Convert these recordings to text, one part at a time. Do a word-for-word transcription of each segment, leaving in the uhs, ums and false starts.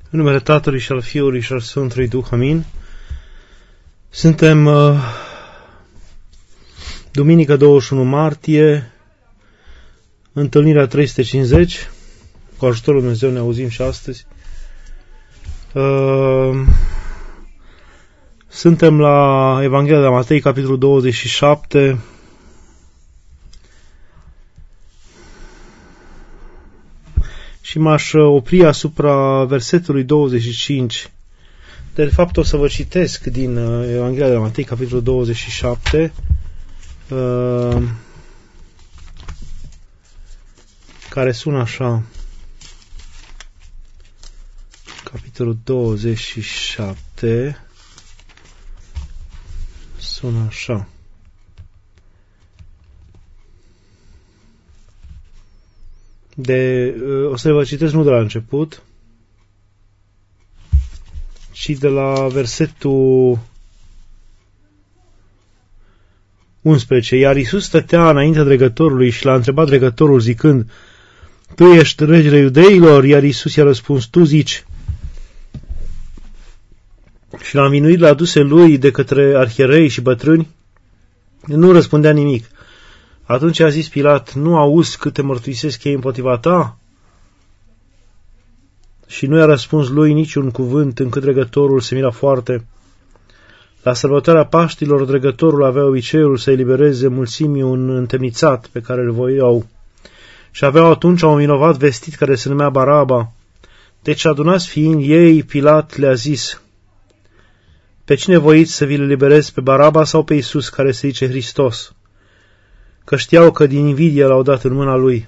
În numele Tatălui și al Fiului și al Sfântului Duh, amin. Suntem uh, duminică douăzeci și unu martie, întâlnirea trei sute cincizeci. Cu ajutorul Lui Dumnezeu ne auzim și astăzi. Uh, suntem la Evanghelia de la Matei, capitolul douăzeci și șapte. Și m-aș opri asupra versetului douăzeci și cinci. De fapt o să vă citesc din Evanghelia de la Matei, capitolul douăzeci și șapte, uh, care sună așa. Capitolul douăzeci și șapte sună așa. De, o să vă citesc nu de la început, ci de la versetul unsprezece. Iar Iisus stătea înaintea dregătorului și l-a întrebat dregătorul zicând: Tu ești regele iudeilor? Iar Iisus i-a răspuns: Tu zici. Și la învinuirile aduse lui de către arhierei și bătrâni, nu răspundea nimic. Atunci a zis Pilat: Nu auzi câte mărturisesc ei împotriva ta? Și nu i-a răspuns lui niciun cuvânt, încât dregătorul se mira foarte. La sărbătoarea Paștilor, dregătorul avea obiceiul să elibereze mulțimii un întemnițat pe care îl voiau. Și aveau atunci un vinovat vestit care se numea Baraba. Deci, adunați fiind ei, Pilat le-a zis: Pe cine voiți să vi-l eliberez, pe Baraba sau pe Iisus, care se zice Hristos? Că știau că din invidie l-au dat în mâna lui.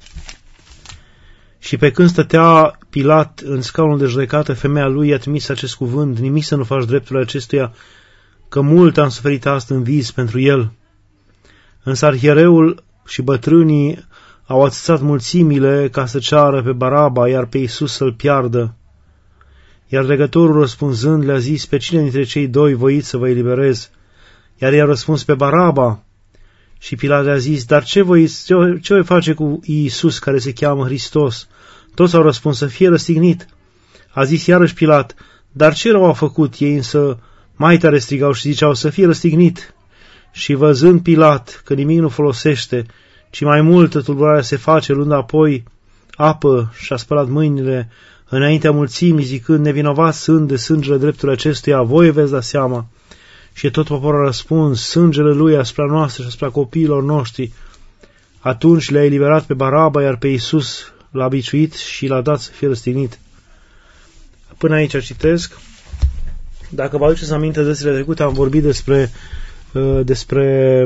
Și pe când stătea Pilat în scaunul de judecată, femeia lui i-a trimis acest cuvânt: Nimic să nu faci dreptul acestuia, că mult am suferit astăzi în vis pentru el. Însă arhiereul și bătrânii au atâțat mulțimile ca să ceară pe Baraba, iar pe Iisus să-l piardă. Iar dregătorul răspunzând le-a zis: Pe cine dintre cei doi voiți să vă eliberez? Iar i-a răspuns: Pe Baraba. Și Pilat a zis: Dar ce voi, ce, ce voi face cu Iisus, care se cheamă Hristos? Toți au răspuns: Să fie răstignit. A zis iarăși Pilat: Dar ce rău au făcut? Ei însă mai tare strigau și ziceau: Să fie răstignit. Și văzând Pilat că nimic nu folosește, ci mai multă tulburare se face, luând apoi apă și-a spălat mâinile înaintea mulțimii, zicând: Nevinovați sunt de sângele dreptului acestuia, voi veți da seama. Și tot poporul a răspuns: Sângele lui asupra noastră și asupra copiilor noștri. Atunci le-a eliberat pe Baraba, iar pe Iisus l-a biciuit și l-a dat să fie răstignit. Până aici citesc. Dacă vă aduceți aminte, zilele trecute am vorbit despre despre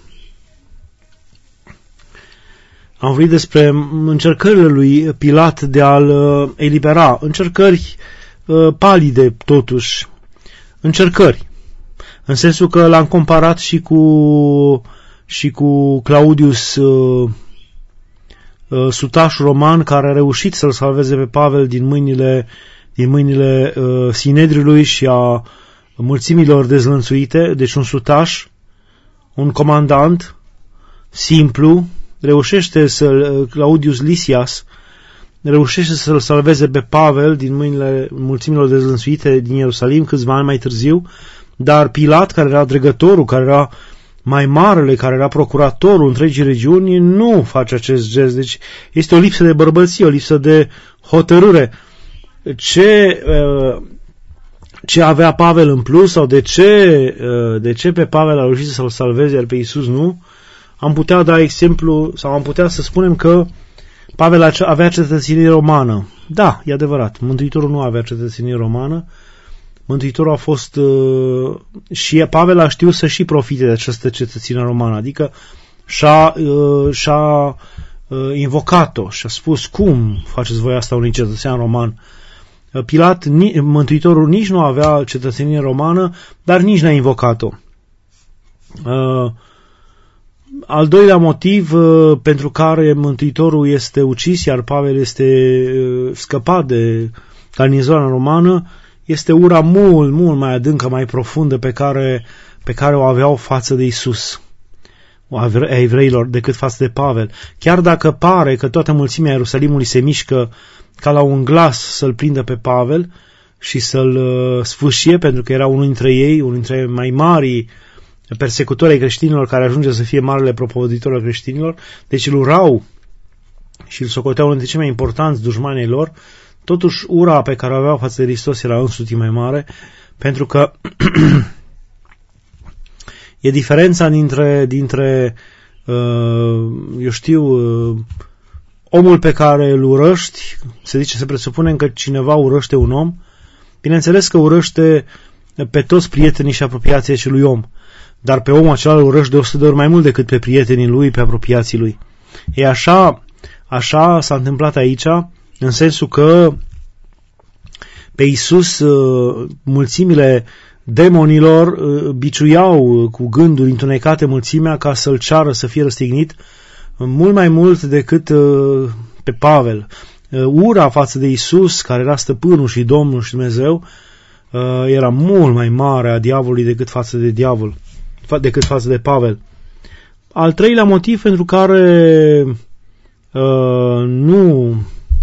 am vorbit despre încercările lui Pilat de a-l elibera. Încercări palide, totuși. Încercări. În sensul că l-am comparat și cu, și cu Claudius, uh, uh, sutașul roman, care a reușit să-l salveze pe Pavel din mâinile, din mâinile uh, Sinedriului și a mulțimilor dezlănțuite. Deci un sutaș, un comandant simplu, reușește să Claudius Lysias reușește să-l salveze pe Pavel din mâinile mulțimilor dezlănțuite din Ierusalim câțiva ani mai târziu. Dar Pilat, care era dregătorul, care era mai marele, care era procuratorul întregii regiuni, nu face acest gest. Deci este o lipsă de bărbăție, o lipsă de hotărâre. Ce, ce avea Pavel în plus sau de ce, de ce pe Pavel a reușit să-l salveze, iar pe Iisus nu? Am putea da exemplu sau am putea să spunem că Pavel avea cetățenie romană. Da, e adevărat, Mântuitorul nu avea cetățenie romană. Mântuitorul a fost uh, și Pavel a știut să și profite de această cetățenie romană, adică și-a, uh, și-a uh, invocat-o și a spus: Cum faceți voi asta unui cetățean roman? Uh, Pilat, ni, Mântuitorul nici nu avea cetățenie romană, dar nici n-a invocat-o. Uh, al doilea motiv uh, pentru care Mântuitorul este ucis, iar Pavel este uh, scăpat de garnizoana romană, este ura mult, mult mai adâncă, mai profundă pe care, pe care o aveau față de Iisus, a evreilor, decât față de Pavel. Chiar dacă pare că toată mulțimea Ierusalimului se mișcă ca la un glas să-l prindă pe Pavel și să-l uh, sfâșie, pentru că era unul dintre ei, unul dintre mai mari persecutori ai creștinilor, care ajunge să fie marele propovăditor al creștinilor. Deci îl urau și îl socoteau unul dintre cei mai importanți dușmanii lor. Totuși ura pe care o aveau față de Hristos era însutit mai mare, pentru că e diferența dintre, dintre uh, eu știu, uh, omul pe care îl urăști. Se zice, se presupune că cineva urăște un om. Bineînțeles că urăște pe toți prietenii și apropiații acelui om, dar pe omul acela îl urăști de o sută de ori mai mult decât pe prietenii lui, pe apropiații lui. E așa, așa s-a întâmplat aici, în sensul că pe Iisus mulțimile demonilor biciuiau cu gânduri întunecate mulțimea ca să-l ceară să fie răstignit mult mai mult decât pe Pavel. Ura față de Iisus, care era stăpânul și Domnul și Dumnezeu, era mult mai mare a diavolului decât față de diavol, decât față de Pavel. Al treilea motiv pentru care uh, nu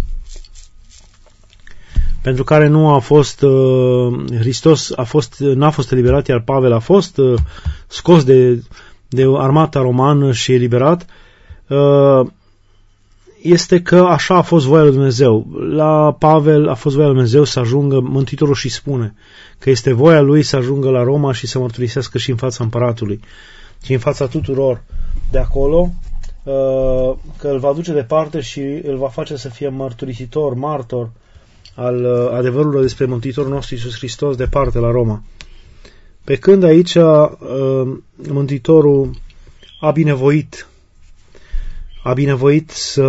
pentru care nu a fost uh, Hristos a fost, n-a fost eliberat, iar Pavel a fost uh, scos de, de armata romană și eliberat, uh, este că așa a fost voia lui Dumnezeu. La Pavel a fost voia lui Dumnezeu să ajungă, Mântuitorul și spune că este voia lui să ajungă la Roma și să mărturisească și în fața împăratului și în fața tuturor de acolo, că îl va duce departe și îl va face să fie mărturisitor, martor al adevărului despre Mântuitorul nostru Iisus Hristos departe la Roma. Pe când aici Mântuitorul a binevoit a binevoit să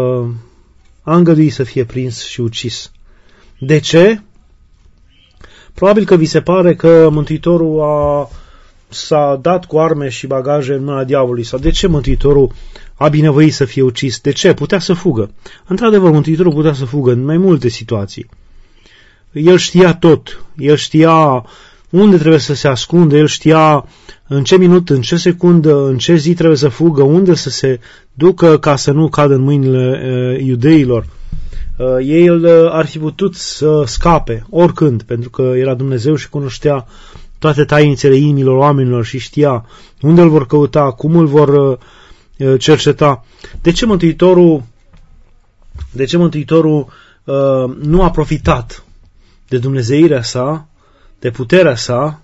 a îngăduit să fie prins și ucis. De ce? Probabil că vi se pare că Mântuitorul a, s-a dat cu arme și bagaje în mâna diavolului. Sau de ce Mântuitorul a binevoit să fie ucis? De ce? Putea să fugă. Într-adevăr, Mântuitorul putea să fugă în mai multe situații. El știa tot. El știa unde trebuie să se ascundă, el știa în ce minut, în ce secundă, în ce zi trebuie să fugă, unde să se ducă ca să nu cadă în mâinile uh, iudeilor. Uh, el uh, ar fi putut să scape oricând, pentru că era Dumnezeu și cunoștea toate tainițele inimilor oamenilor și știa unde îl vor căuta, cum îl vor uh, cerceta. De ce Mântuitorul, de ce Mântuitorul uh, nu a profitat de dumnezeirea sa, de puterea sa,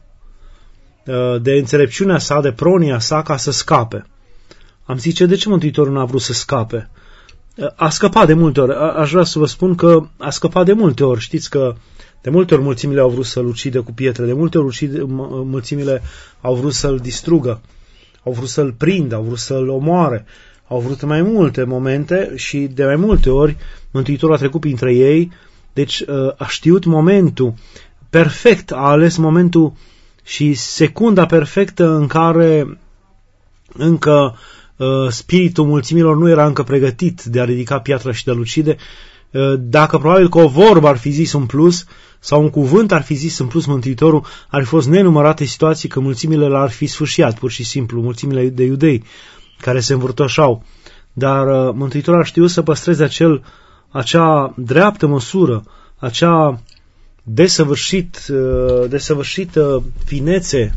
de înțelepciunea sa, de pronia sa, ca să scape? Am zice, de ce Mântuitorul nu a vrut să scape? A scăpat de multe ori. Aș vrea să vă spun că a scăpat de multe ori. Știți că de multe ori mulțimile au vrut să-l ucidă cu pietre, de multe ori mulțimile au vrut să-l distrugă, au vrut să-l prindă, au vrut să-l omoare, au vrut mai multe momente și de mai multe ori Mântuitorul a trecut printre ei, deci a știut momentul perfect, a ales momentul și secunda perfectă în care încă uh, spiritul mulțimilor nu era încă pregătit de a ridica piatra și de a-l ucide. Uh, dacă probabil că o vorbă ar fi zis în plus sau un cuvânt ar fi zis în plus Mântuitorul, ar fi fost nenumărate situații că mulțimile l-ar fi sfârșiat, pur și simplu, mulțimile de iudei care se învârtoșau. Dar uh, Mântuitorul a știut să păstreze acel, acea dreaptă măsură, acea desăvârșit, desăvârșită finețe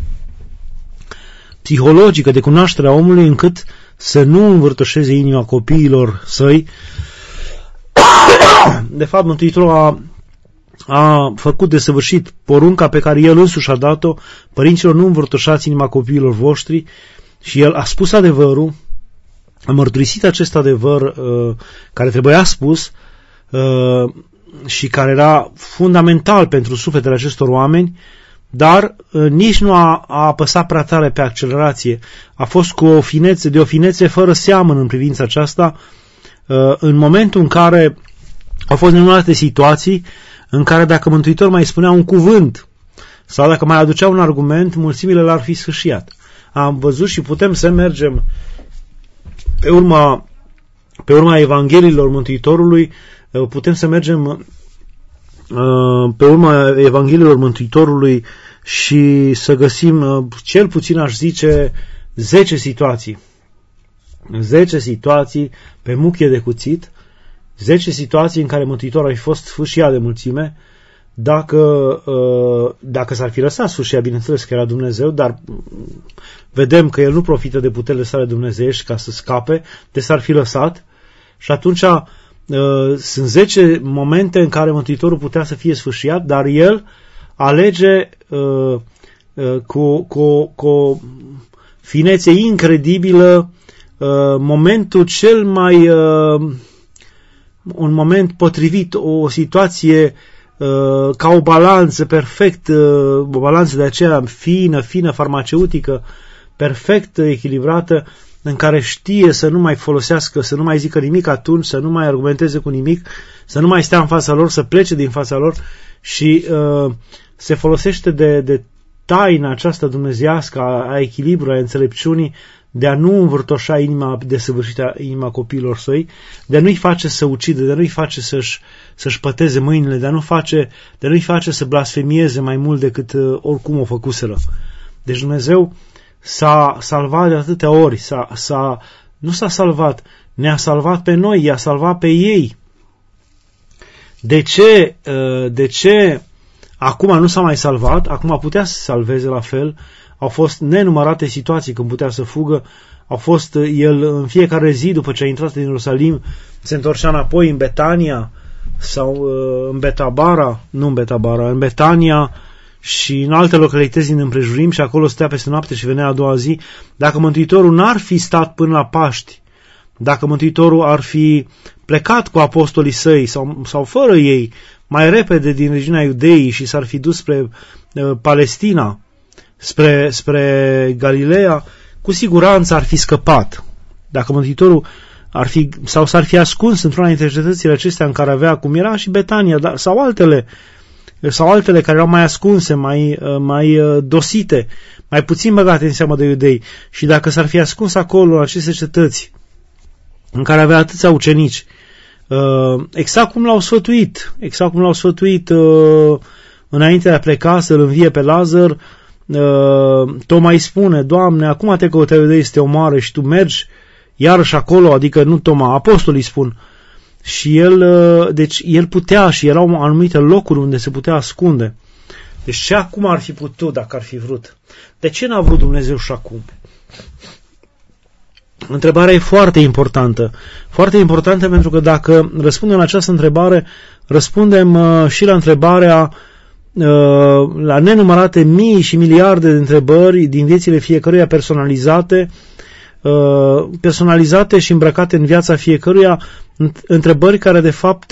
psihologică de cunoașterea omului, încât să nu învârtoșeze inima copiilor săi. De fapt, Mântuitorul a, a făcut desăvârșit porunca pe care el însuși a dat-o: părinților, nu învârtoșați inima copiilor voștri, și el a spus adevărul, a mărturisit acest adevăr uh, care trebuia spus, uh, și care era fundamental pentru sufletele acestor oameni, dar uh, nici nu a, a apăsat prea tare pe accelerație. A fost cu o finețe, de o finețe fără seamăn în privința aceasta, uh, în momentul în care au fost nenumărate situații în care dacă Mântuitor mai spunea un cuvânt sau dacă mai aducea un argument, mulțimile l-ar fi sfâșiat. Am văzut și putem să mergem pe urma, pe urma Evangheliilor Mântuitorului, putem să mergem pe urma Evangheliilor Mântuitorului și să găsim, cel puțin aș zice, zece situații. zece situații pe muchie de cuțit zece situații în care Mântuitorul ar fi fost sfâșiat de mulțime, dacă, dacă s-ar fi lăsat sfâșiat, bineînțeles că era Dumnezeu, dar vedem că el nu profită de puterile sale dumnezeiești ca să scape, deci s-ar fi lăsat și atunci sunt zece momente în care Mântuitorul putea să fie sfâșiat, dar el alege cu, cu, cu o finețe incredibilă momentul cel mai un moment potrivit, o situație ca o balanță perfect, o balanță de aceea fină, fină, farmaceutică, perfect echilibrată, în care știe să nu mai folosească, să nu mai zică nimic atunci, să nu mai argumenteze cu nimic, să nu mai stea în fața lor, să plece din fața lor și uh, se folosește de, de taina aceasta dumnezeiască a, a echilibrului, a înțelepciunii, de a nu învârtoșa inima desăvârșită, inima copiilor săi, de a nu-i face să ucidă, de a nu-i face să-și, să-și păteze mâinile, de a nu face, de a nu-i face să blasfemieze mai mult decât uh, oricum o făcuseră. Deci Dumnezeu s-a salvat de atâtea ori, s-a, s-a, nu s-a salvat, ne-a salvat pe noi, i-a salvat pe ei. De ce, uh, de ce acum nu s-a mai salvat? Acum putea să se salveze la fel. Au fost nenumărate situații când putea să fugă. Au fost el în fiecare zi după ce a intrat în Ierusalim, se întorcea înapoi în Betania sau uh, în Betabara, nu în Betabara, în Betania și în alte localități din împrejurim și acolo stătea peste noapte și venea a doua zi. Dacă Mântuitorul n-ar fi stat până la Paști, dacă Mântuitorul ar fi plecat cu apostolii săi sau, sau fără ei mai repede din regiunea Iudeii și s-ar fi dus spre uh, Palestina, spre, spre Galileea, cu siguranță ar fi scăpat. Dacă Mântuitorul ar fi, sau s-ar fi ascuns într-una dintre cetățile acestea în care avea, cum era și Betania, da, sau altele, sau altele care erau mai ascunse, mai, mai dosite, mai puțin băgate în seamă de iudei, și dacă s-ar fi ascuns acolo, în aceste cetăți, în care avea atâția ucenici, exact cum l-au sfătuit, exact cum l-au sfătuit înainte de a pleca să-l învie pe Lazar, Toma îi spune: Doamne, acum te căutau iudeii să te omoare și tu mergi iarăși acolo, adică nu Toma, apostolii spun. Și el, deci el putea și erau anumite locuri unde se putea ascunde. Deci ce acum ar fi putut dacă ar fi vrut? De ce n-a vrut Dumnezeu și acum? Întrebarea e foarte importantă. Foarte importantă pentru că dacă răspundem la această întrebare, răspundem și la întrebarea, la nenumărate mii și miliarde de întrebări din viețile fiecăruia personalizate, personalizate și îmbrăcate în viața fiecăruia, întrebări care de fapt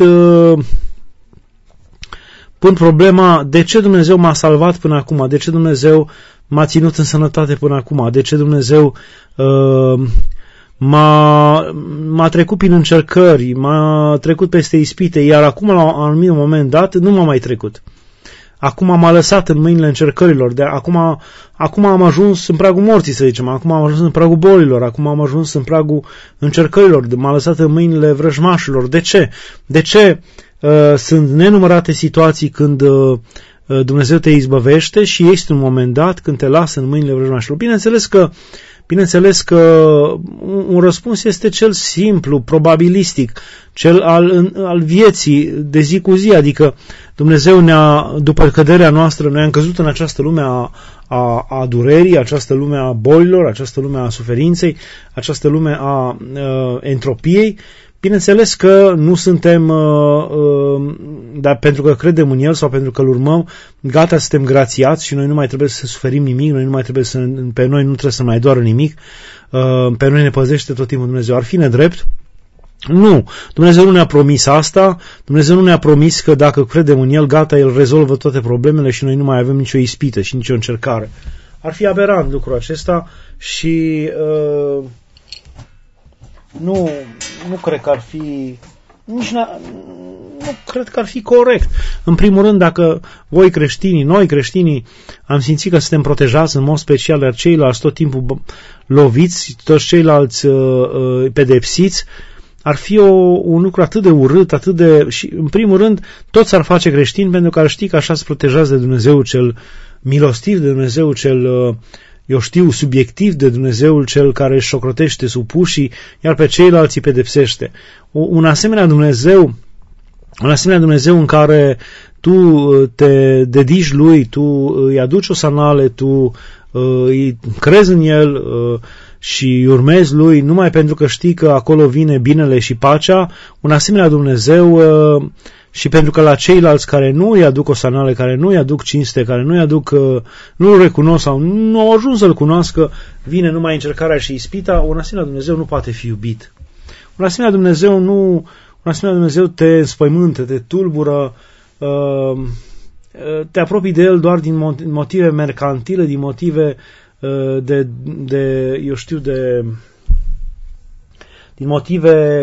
pun problema: de ce Dumnezeu m-a salvat până acum? De ce Dumnezeu m-a ținut în sănătate până acum? De ce Dumnezeu uh, m-a, m-a trecut prin încercări, m-a trecut peste ispite, iar acum la un anumit moment dat nu m-a mai trecut? Acum m-a lăsat în mâinile încercărilor, de acum, acum am ajuns în pragul morții, să zicem, acum am ajuns în pragul bolilor, acum am ajuns în pragul încercărilor, m-a lăsat în mâinile vrăjmașilor. De ce? De ce uh, sunt nenumărate situații când uh, Dumnezeu te izbăvește și este un moment dat când te lasă în mâinile vrăjmașilor? Bineînțeles că Bineînțeles că un răspuns este cel simplu, probabilistic, cel al, al vieții de zi cu zi, adică Dumnezeu ne-a, după căderea noastră, noi am căzut în această lume a, a, a durerii, această lume a bolilor, această lume a suferinței, această lume a, a entropiei. Bineînțeles că nu suntem, uh, uh, dar pentru că credem în El sau pentru că îl urmăm, gata, suntem grațiați și noi nu mai trebuie să suferim nimic, noi nu mai trebuie să, pe noi nu trebuie să mai doară nimic, uh, pe noi ne păzește tot timpul Dumnezeu. Ar fi nedrept? Nu. Dumnezeu nu ne-a promis asta, Dumnezeu nu ne-a promis că dacă credem în El, gata, El rezolvă toate problemele și noi nu mai avem nicio ispită și nicio încercare. Ar fi aberant lucrul acesta și... Uh, Nu, nu cred că ar fi nici nu cred că ar fi corect. În primul rând, dacă voi creștinii, noi creștinii, am simțit că suntem protejați în mod special, iar ceilalți tot timpul loviți, toți ceilalți uh, pedepsiți, ar fi o, un lucru atât de urât, atât de... și în primul rând, toți ar face creștini pentru că ar ști că așa se protejați de Dumnezeu cel milostiv, de Dumnezeu cel uh, eu știu, subiectiv de Dumnezeul cel care își șocrotește supușii, iar pe ceilalți îi pedepsește. Un asemenea Dumnezeu, un asemenea Dumnezeu în care tu te dedici lui, tu îi aduci o sanale, tu îi crezi în el și îi urmezi lui numai pentru că știi că acolo vine binele și pacea, un asemenea Dumnezeu și pentru că la ceilalți care nu îi aduc o sanale, care nu îi aduc cinste, care nu îi aduc, nu îl recunosc sau nu au ajuns să-l cunoască, vine numai încercarea și ispita, un asemenea Dumnezeu nu poate fi iubit. Un asemenea Dumnezeu nu, un asemenea Dumnezeu te înspăimântă, te tulbură, te apropii de el doar din motive mercantile, din motive de, de eu știu, de din motive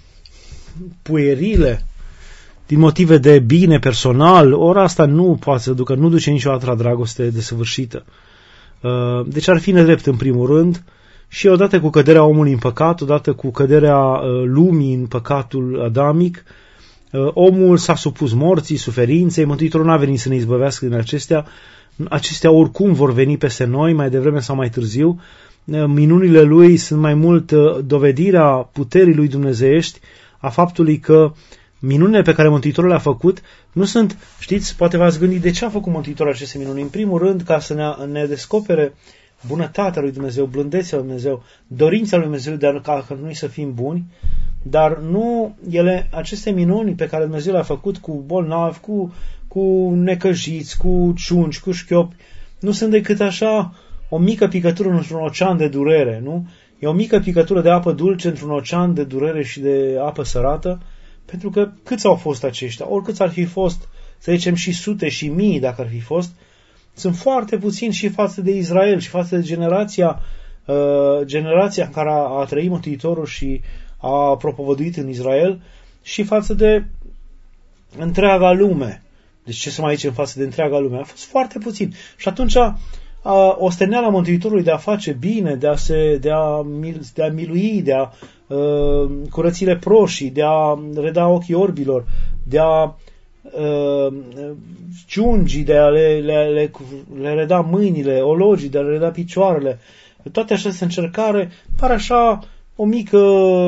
puerile, din motive de bine personal, ori asta nu poate să ducă, nu duce niciodată la dragoste desăvârșită. Deci ar fi nedrept în primul rând și odată cu căderea omului în păcat, odată cu căderea lumii în păcatul adamic, omul s-a supus morții, suferinței, Mântuitorul n-a venit să ne izbăvească din acestea, acestea oricum vor veni peste noi, mai devreme sau mai târziu. Minunile lui sunt mai mult dovedirea puterii lui dumnezeiești, a faptului că minunile pe care Mântuitorul le-a făcut nu sunt, știți, poate v-ați gândit de ce a făcut Mântuitorul aceste minuni. În primul rând, ca să ne, ne descopere bunătatea lui Dumnezeu, blândețea lui Dumnezeu, dorința lui Dumnezeu de a ca noi să fim buni, dar nu ele, aceste minuni pe care Dumnezeu le-a făcut cu bolnavi, cu, cu necăjiți, cu ciunci, cu șchiopi, nu sunt decât așa o mică picătură într-un ocean de durere, nu? E o mică picătură de apă dulce într-un ocean de durere și de apă sărată, pentru că câți au fost aceștia? Oricât ar fi fost, să zicem și sute și mii dacă ar fi fost, sunt foarte puțini și față de Israel și față de generația, uh, generația în care a, a trăit Mântuitorul și a propovăduit în Israel și față de întreaga lume. Deci ce să mai zicem față de întreaga lume? A fost foarte puțin. Și atunci osteneala Mântuitorului de a face bine, de a, se, de a, de a milui, de a uh, curăți leproșii, de a reda ochii orbilor, de a uh, ciungi, de a le, le, le, le reda mâinile, ologii, de a le reda picioarele. Toate aceste încercare pare așa o mică,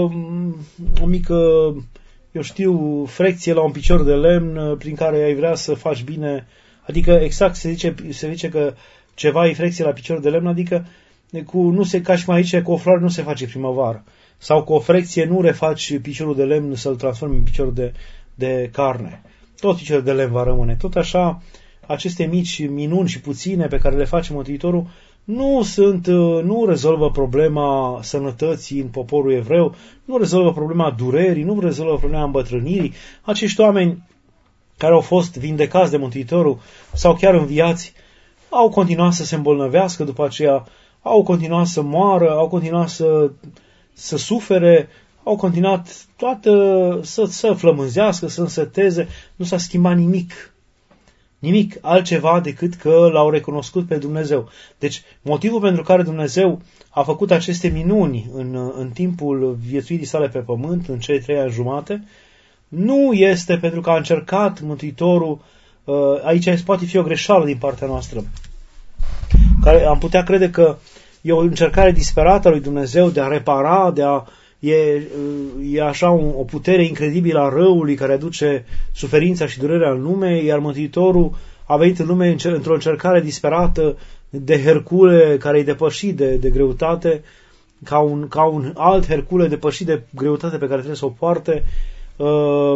o mică, eu știu, frecție la un picior de lemn prin care ai vrea să faci bine. Adică exact se zice, se zice că ceva e frecție la picior de lemn, adică cu, nu se, ca și mai aici, cu o floare nu se face primăvară. Sau cu o frecție nu refaci piciorul de lemn să-l transformi în picior de, de carne. Tot piciorul de lemn va rămâne. Tot așa, aceste mici minuni și puține pe care le face Mântuitorul nu sunt, nu rezolvă problema sănătății în poporul evreu, nu rezolvă problema durerii, nu rezolvă problema îmbătrânirii. Acești oameni care au fost vindecați de Mântuitorul sau chiar înviați, au continuat să se îmbolnăvească după aceea, au continuat să moară, au continuat să, să sufere, au continuat toată să, să flămânzească, să înseteze, nu s-a schimbat nimic. Nimic altceva decât că l-au recunoscut pe Dumnezeu. Deci, motivul pentru care Dumnezeu a făcut aceste minuni în, în timpul viețuirii sale pe pământ, în cei trei ani jumate, nu este pentru că a încercat Mântuitorul, aici poate fi o greșeală din partea noastră, care am putea crede că e o încercare disperată a lui Dumnezeu de a repara, de a, e, e așa un, o putere incredibilă a răului care aduce suferința și durerea în lume, iar Mântuitorul a venit în lume într-o încercare disperată de Hercule care e depășit de, de greutate, ca un, ca un alt Hercule depășit de greutate pe care trebuie să o poarte, uh,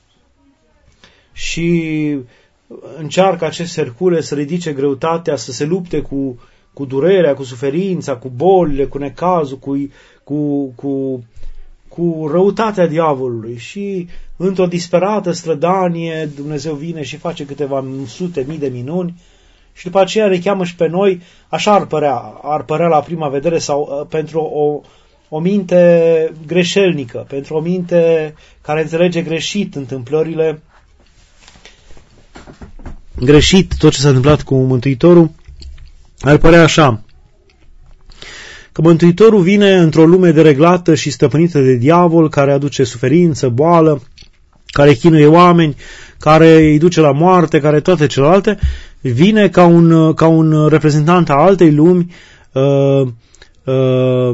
și încearcă acest Hercule să ridice greutatea, să se lupte cu, cu durerea, cu suferința, cu bolile, cu necazul, cu, cu, cu, cu răutatea diavolului. Și într-o disperată strădanie Dumnezeu vine și face câteva sute mii de minuni și după aceea le cheamă și pe noi, așa ar părea, ar părea la prima vedere, sau pentru o, o minte greșelnică, pentru o minte care înțelege greșit întâmplările, greșit tot ce s-a întâmplat cu Mântuitorul, ar părea așa, că Mântuitorul vine într-o lume dereglată și stăpânită de diavol, care aduce suferință, boală, care chinuie oameni, care îi duce la moarte, care toate celelalte, vine ca un, ca un reprezentant a altei lumi, uh, uh,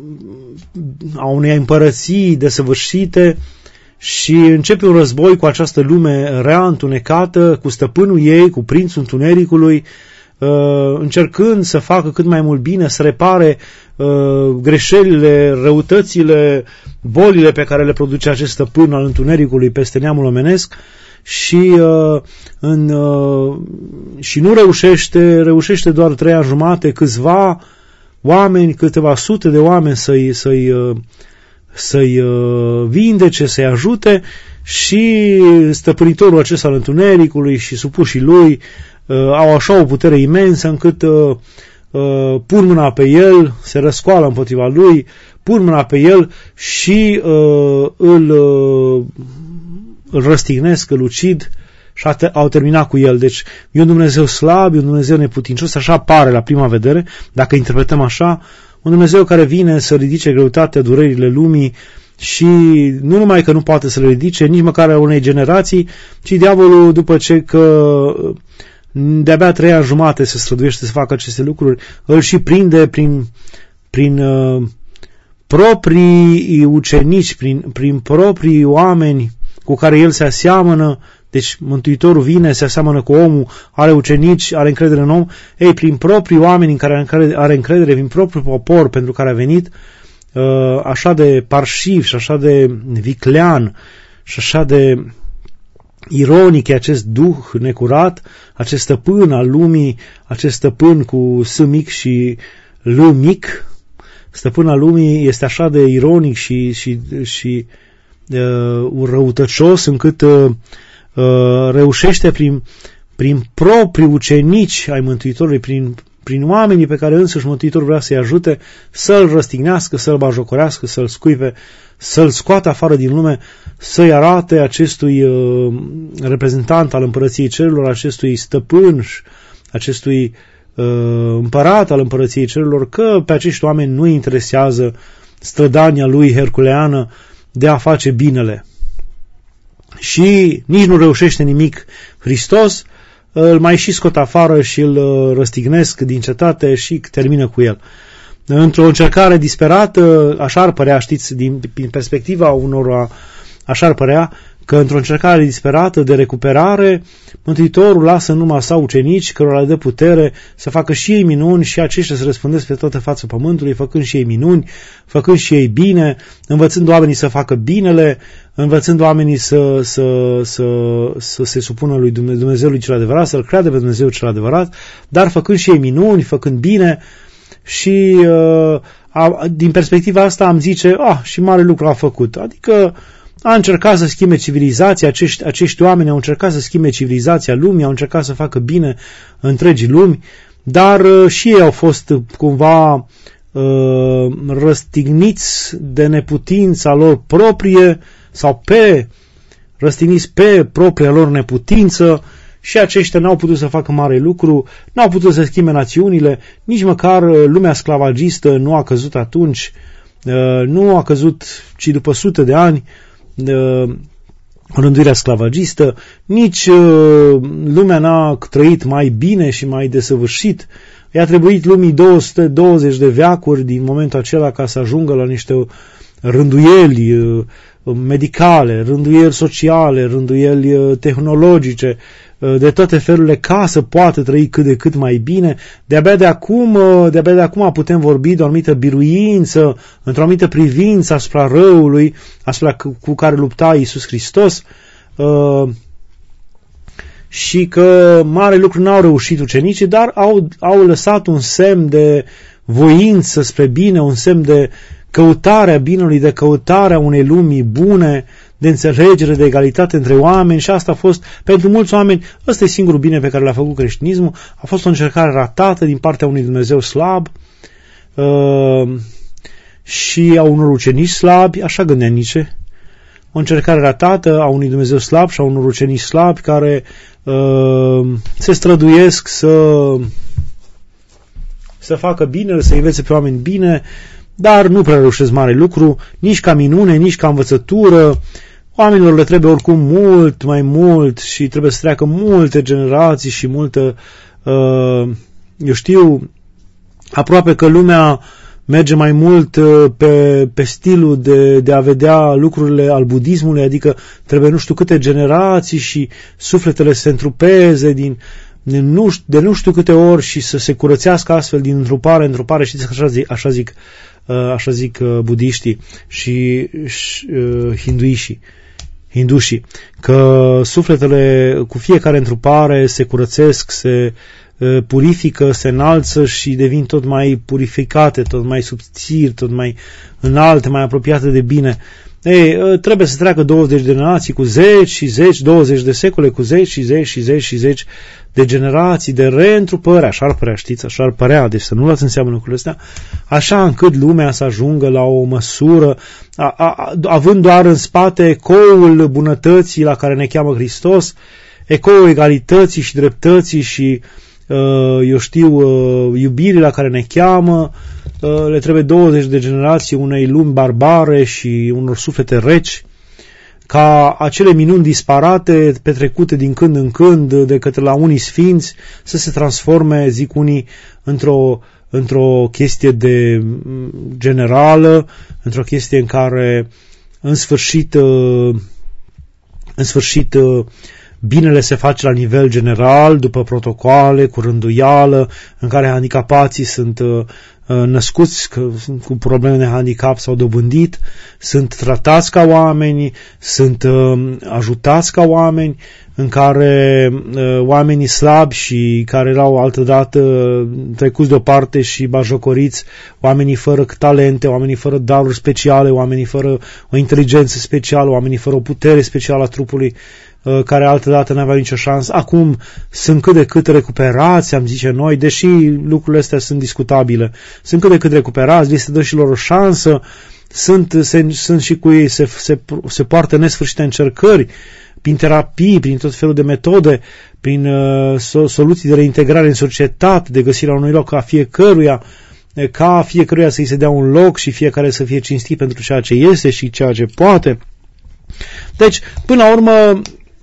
a unei împărății desăvârșite și începe un război cu această lume rea, întunecată, cu stăpânul ei, cu prințul întunericului, uh, încercând să facă cât mai mult bine, să repare uh, greșelile, răutățile, bolile pe care le produce acest stăpân al întunericului peste neamul omenesc. Și, uh, în, uh, și nu reușește, reușește doar trei ani jumate, câțiva oameni, câteva sute de oameni să-i, să-i, uh, să-i uh, vindece, să-i ajute, și stăpânitorul acesta al întunericului și supușii lui uh, au așa o putere imensă încât uh, uh, pun mâna pe el, se răscoală împotriva lui, pun mâna pe el și uh, îl... Uh, îl răstignesc, îl ucid și au terminat cu el. Deci e un Dumnezeu slab, e un Dumnezeu neputincios, așa pare la prima vedere, dacă interpretăm așa, un Dumnezeu care vine să ridice greutatea, durerile lumii și nu numai că nu poate să le ridice, nici măcar a unei generații, ci diavolul, după ce că de-abia trei ani jumate se străduiește să facă aceste lucruri, îl și prinde prin, prin uh, proprii ucenici, prin, prin proprii oameni cu care el se aseamănă. Deci Mântuitorul vine, se aseamănă cu omul, are ucenici, are încredere în om. Ei, prin proprii oameni în care are încredere, prin propriul popor pentru care a venit, așa de parșiv și așa de viclean și așa de ironic e acest duh necurat, acest stăpân al lumii, acest stăpân cu S mic și L mic, stăpân al lumii este așa de ironic și, și, și uh, răutăcios încât uh, uh, reușește prin, prin proprii ucenici ai Mântuitorului, prin, prin oamenii pe care însuși Mântuitorul vrea să-i ajute, să-l răstignească, să-l bajocorească, să-l scuipe, să-l scoată afară din lume, să-i arate acestui uh, reprezentant al împărăției cerurilor, acestui stăpân, acestui uh, împărat al împărăției cerurilor, că pe acești oameni nu interesează strădania lui herculeană de a face binele. Și nici nu reușește nimic Hristos, îl mai și scot afară și îl răstignesc din cetate și termină cu el. Într-o încercare disperată, așa ar părea, știți, din, din perspectiva unor, așa ar părea, că într-o încercare disperată de recuperare, Mântuitorul lasă în urma sa ucenici cărora le dă putere să facă și ei minuni și aceștia să răspândesc pe toată fața pământului, făcând și ei minuni, făcând și ei bine, învățând oamenii să facă binele, învățând oamenii să, să, să, să se supună lui Dumnezeului cel adevărat, să-L creadă pe Dumnezeu cel adevărat, dar făcând și ei minuni, făcând bine. Și uh, a, din perspectiva asta am zice, ah, și mare lucru a făcut. Adică a încercat să schimbe civilizația, acești, acești oameni au încercat să schimbe civilizația lumii, au încercat să facă bine întregii lumi, dar uh, și ei au fost cumva uh, răstigniți de neputința lor proprie sau pe răstigniți pe propria lor neputință. Și aceștia n-au putut să facă mare lucru, n-au putut să schimbe națiunile, nici măcar lumea sclavagistă nu a căzut atunci, nu a căzut, ci după sute de ani, rânduirea sclavagistă, nici lumea n-a trăit mai bine și mai desăvârșit. I-a trebuit lumii două sute douăzeci de veacuri din momentul acela ca să ajungă la niște rânduieli medicale, rânduieli sociale, rânduieli tehnologice, de toate felurile, ca să poată trăi cât de cât mai bine. De-abia de acum, de-abia de acum putem vorbi de o anumită biruință, într-o anumită privință asupra răului, asupra cu care lupta Iisus Hristos, și că mare lucru n-au reușit ucenicii, dar au, au lăsat un semn de voință spre bine, un semn de căutarea binelui, de căutarea unei lumii bune, de înțelegere, de egalitate între oameni. Și asta a fost, pentru mulți oameni, ăsta e singurul bine pe care l-a făcut creștinismul. A fost o încercare ratată din partea unui Dumnezeu slab uh, și a unor ucenici slabi, așa gândea Nietzsche. O încercare ratată a unui Dumnezeu slab și a unor ucenici slabi care uh, se străduiesc să să facă bine, să învețe pe oameni bine, dar nu prea reușesc mare lucru, nici ca minune, nici ca învățătură. Oamenilor le trebuie oricum mult, mai mult și trebuie să treacă multe generații și multă, uh, eu știu, Aproape că lumea merge mai mult pe, pe stilul de, de a vedea lucrurile al budismului, adică trebuie nu știu câte generații și sufletele să se întrupeze din, din nu știu, de nu știu câte ori și să se curățească astfel din întrupare, întrupare, știți că așa zic, așa zic, așa zic budiștii și, și hinduișii. hindușii, că sufletele cu fiecare întrupare se curățesc, se purifică, se înalță și devin tot mai purificate, tot mai subțiri, tot mai înalte, mai apropiate de bine. Ei, trebuie să treacă douăzeci de generații cu zeci și zeci, douăzeci de secole cu zeci și zeci și zeci și zeci de generații de reîntrupări, așa ar părea, știți, așa ar părea, deci să nu luați în seamă lucrurile astea, așa încât lumea să ajungă la o măsură, a, a, având doar în spate ecoul bunătății la care ne cheamă Hristos, ecoul egalității și dreptății și eu știu, iubirii la care ne cheamă, le trebuie douăzeci de generații unei lumi barbare și unor suflete reci, ca acele minuni disparate, petrecute din când în când de către la unii sfinți, să se transforme, zic unii, într-o, într-o chestie de generală, într-o chestie în care, în sfârșit, în sfârșit, binele se face la nivel general, după protocoale, cu rânduială, în care handicapații sunt uh, născuți cu probleme de handicap sau dobândit, sunt tratați ca oameni, sunt uh, ajutați ca oameni, în care uh, oamenii slabi și care erau altădată trecuți deoparte și bajocoriți, oamenii fără talente, oamenii fără daruri speciale, oamenii fără o inteligență specială, oamenii fără o putere specială a trupului, care altădată n-aveau nicio șansă, acum sunt cât de cât recuperați, am zice noi, deși lucrurile astea sunt discutabile, sunt cât de cât recuperați, li se dă și lor o șansă, sunt, se, sunt și cu ei, se, se, se poartă nesfârșite încercări, prin terapii, prin tot felul de metode, prin uh, soluții de reintegrare în societate, de găsirea unui loc a fiecăruia, ca fiecăruia să-i se dea un loc și fiecare să fie cinstit pentru ceea ce este și ceea ce poate. Deci, până la urmă,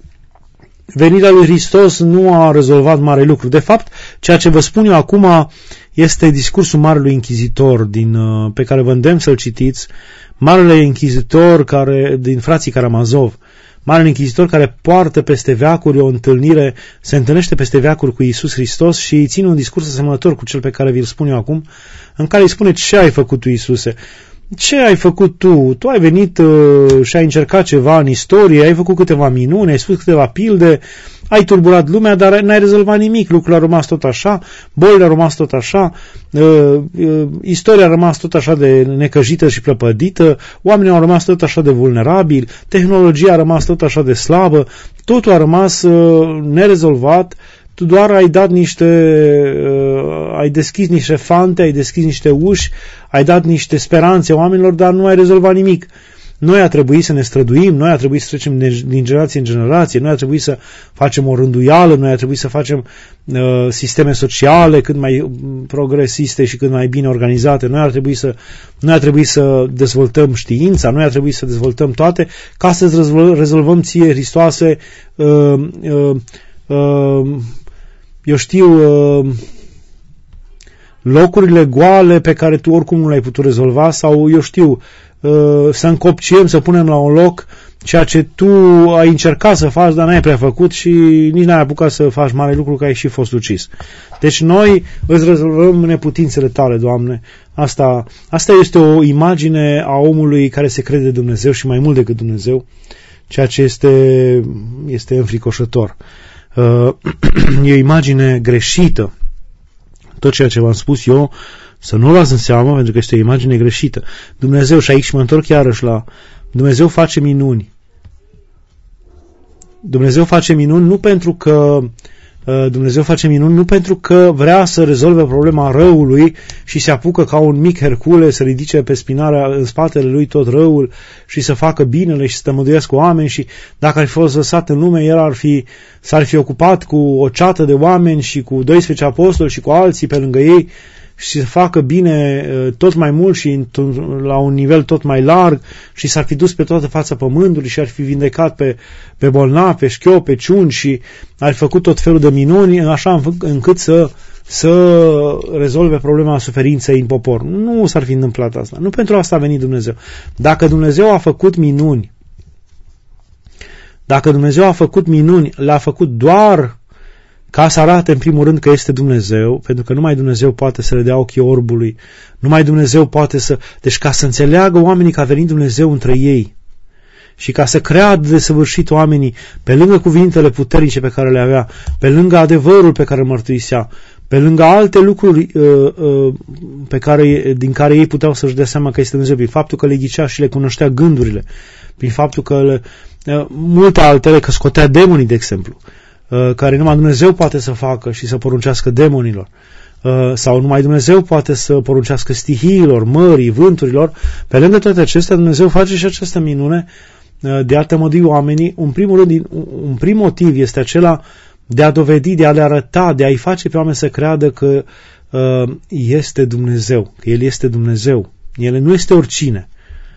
venirea lui Hristos nu a rezolvat mare lucru. De fapt, ceea ce vă spun eu acum este discursul Marelui Inchizitor din, pe care vă îndemn să-l citiți. Marele Inchizitor care, din frații Karamazov, Marele Inchizitor care poartă peste veacuri o întâlnire, se întâlnește peste veacuri cu Iisus Hristos și îi ține un discurs asemănător cu cel pe care vi-l spun eu acum, în care îi spune: ce ai făcut tu, Iisuse? Ce ai făcut tu? Tu ai venit uh, și ai încercat ceva în istorie, ai făcut câteva minuni, ai spus câteva pilde, ai turburat lumea, dar n-ai rezolvat nimic. Lucrurile au rămas tot așa, bolile au rămas tot așa, uh, uh, istoria a rămas tot așa de necăjită și plăpădită, oamenii au rămas tot așa de vulnerabili, tehnologia a rămas tot așa de slabă, totul a rămas uh, nerezolvat. Tu doar ai dat niște, uh, ai deschis niște fante, ai deschis niște uși, ai dat niște speranțe oamenilor, dar nu ai rezolvat nimic. Noi a trebuit să ne străduim, noi a trebuit să trecem din generație în generație, noi a trebuit să facem o rânduială, noi a trebuit să facem uh, sisteme sociale cât mai progresiste și cât mai bine organizate, noi a trebuit să, noi a trebuit să dezvoltăm știința, noi a trebuit să dezvoltăm toate, ca să rezolvăm ție, Hristoase, uh, uh, uh, eu știu, locurile goale pe care tu oricum nu le-ai putut rezolva sau, eu știu, să încopciem, să punem la un loc ceea ce tu ai încercat să faci, dar n-ai prea făcut și nici n-ai apucat să faci mare lucru, că ai și fost ucis. Deci noi îți rezolvăm neputințele tale, Doamne. Asta, asta este o imagine a omului care se crede Dumnezeu și mai mult decât Dumnezeu, ceea ce este, este înfricoșător. E o imagine greșită. Tot ceea ce v-am spus eu, să nu o luați în seamă, pentru că este o imagine greșită. Dumnezeu, și aici mă întorc iarăși la Dumnezeu face minuni. Dumnezeu face minuni nu pentru că Dumnezeu face minuni nu pentru că vrea să rezolve problema răului și se apucă ca un mic Hercule să ridice pe spinarea în spatele lui tot răul și să facă binele și să tămăduiască oameni și dacă ar fi fost lăsat în lume, el ar fi, s-ar fi ocupat cu o ceată de oameni și cu doisprezece apostoli și cu alții pe lângă ei și să facă bine tot mai mult și la un nivel tot mai larg și s-ar fi dus pe toată fața pământului și ar fi vindecat pe, pe bolnavi, pe șchiopi, pe ciuni și ar fi făcut tot felul de minuni, așa încât să, să rezolve problema suferinței în popor. Nu s-ar fi întâmplat asta. Nu pentru asta a venit Dumnezeu. Dacă Dumnezeu a făcut minuni, dacă Dumnezeu a făcut minuni, le-a făcut doar ca să arate în primul rând că este Dumnezeu, pentru că numai Dumnezeu poate să le dea ochii orbului, numai Dumnezeu poate să... Deci ca să înțeleagă oamenii că a venit Dumnezeu între ei și ca să creadă de săvârșit oamenii, pe lângă cuvintele puternice pe care le avea, pe lângă adevărul pe care îl mărturisea, pe lângă alte lucruri uh, uh, pe care, din care ei puteau să-și dea seama că este Dumnezeu, prin faptul că le ghicea și le cunoștea gândurile, prin faptul că le, uh, multe altele, că scotea demonii, de exemplu, care numai Dumnezeu poate să facă și să poruncească demonilor, sau numai Dumnezeu poate să poruncească stihiilor, mării, vânturilor. Pe lângă toate acestea, Dumnezeu face și această minune de a tămădui oamenii. Un prim, rând, un prim motiv este acela de a dovedi, de a le arăta, de a-i face pe oameni să creadă că este Dumnezeu, că El este Dumnezeu. El nu este oricine.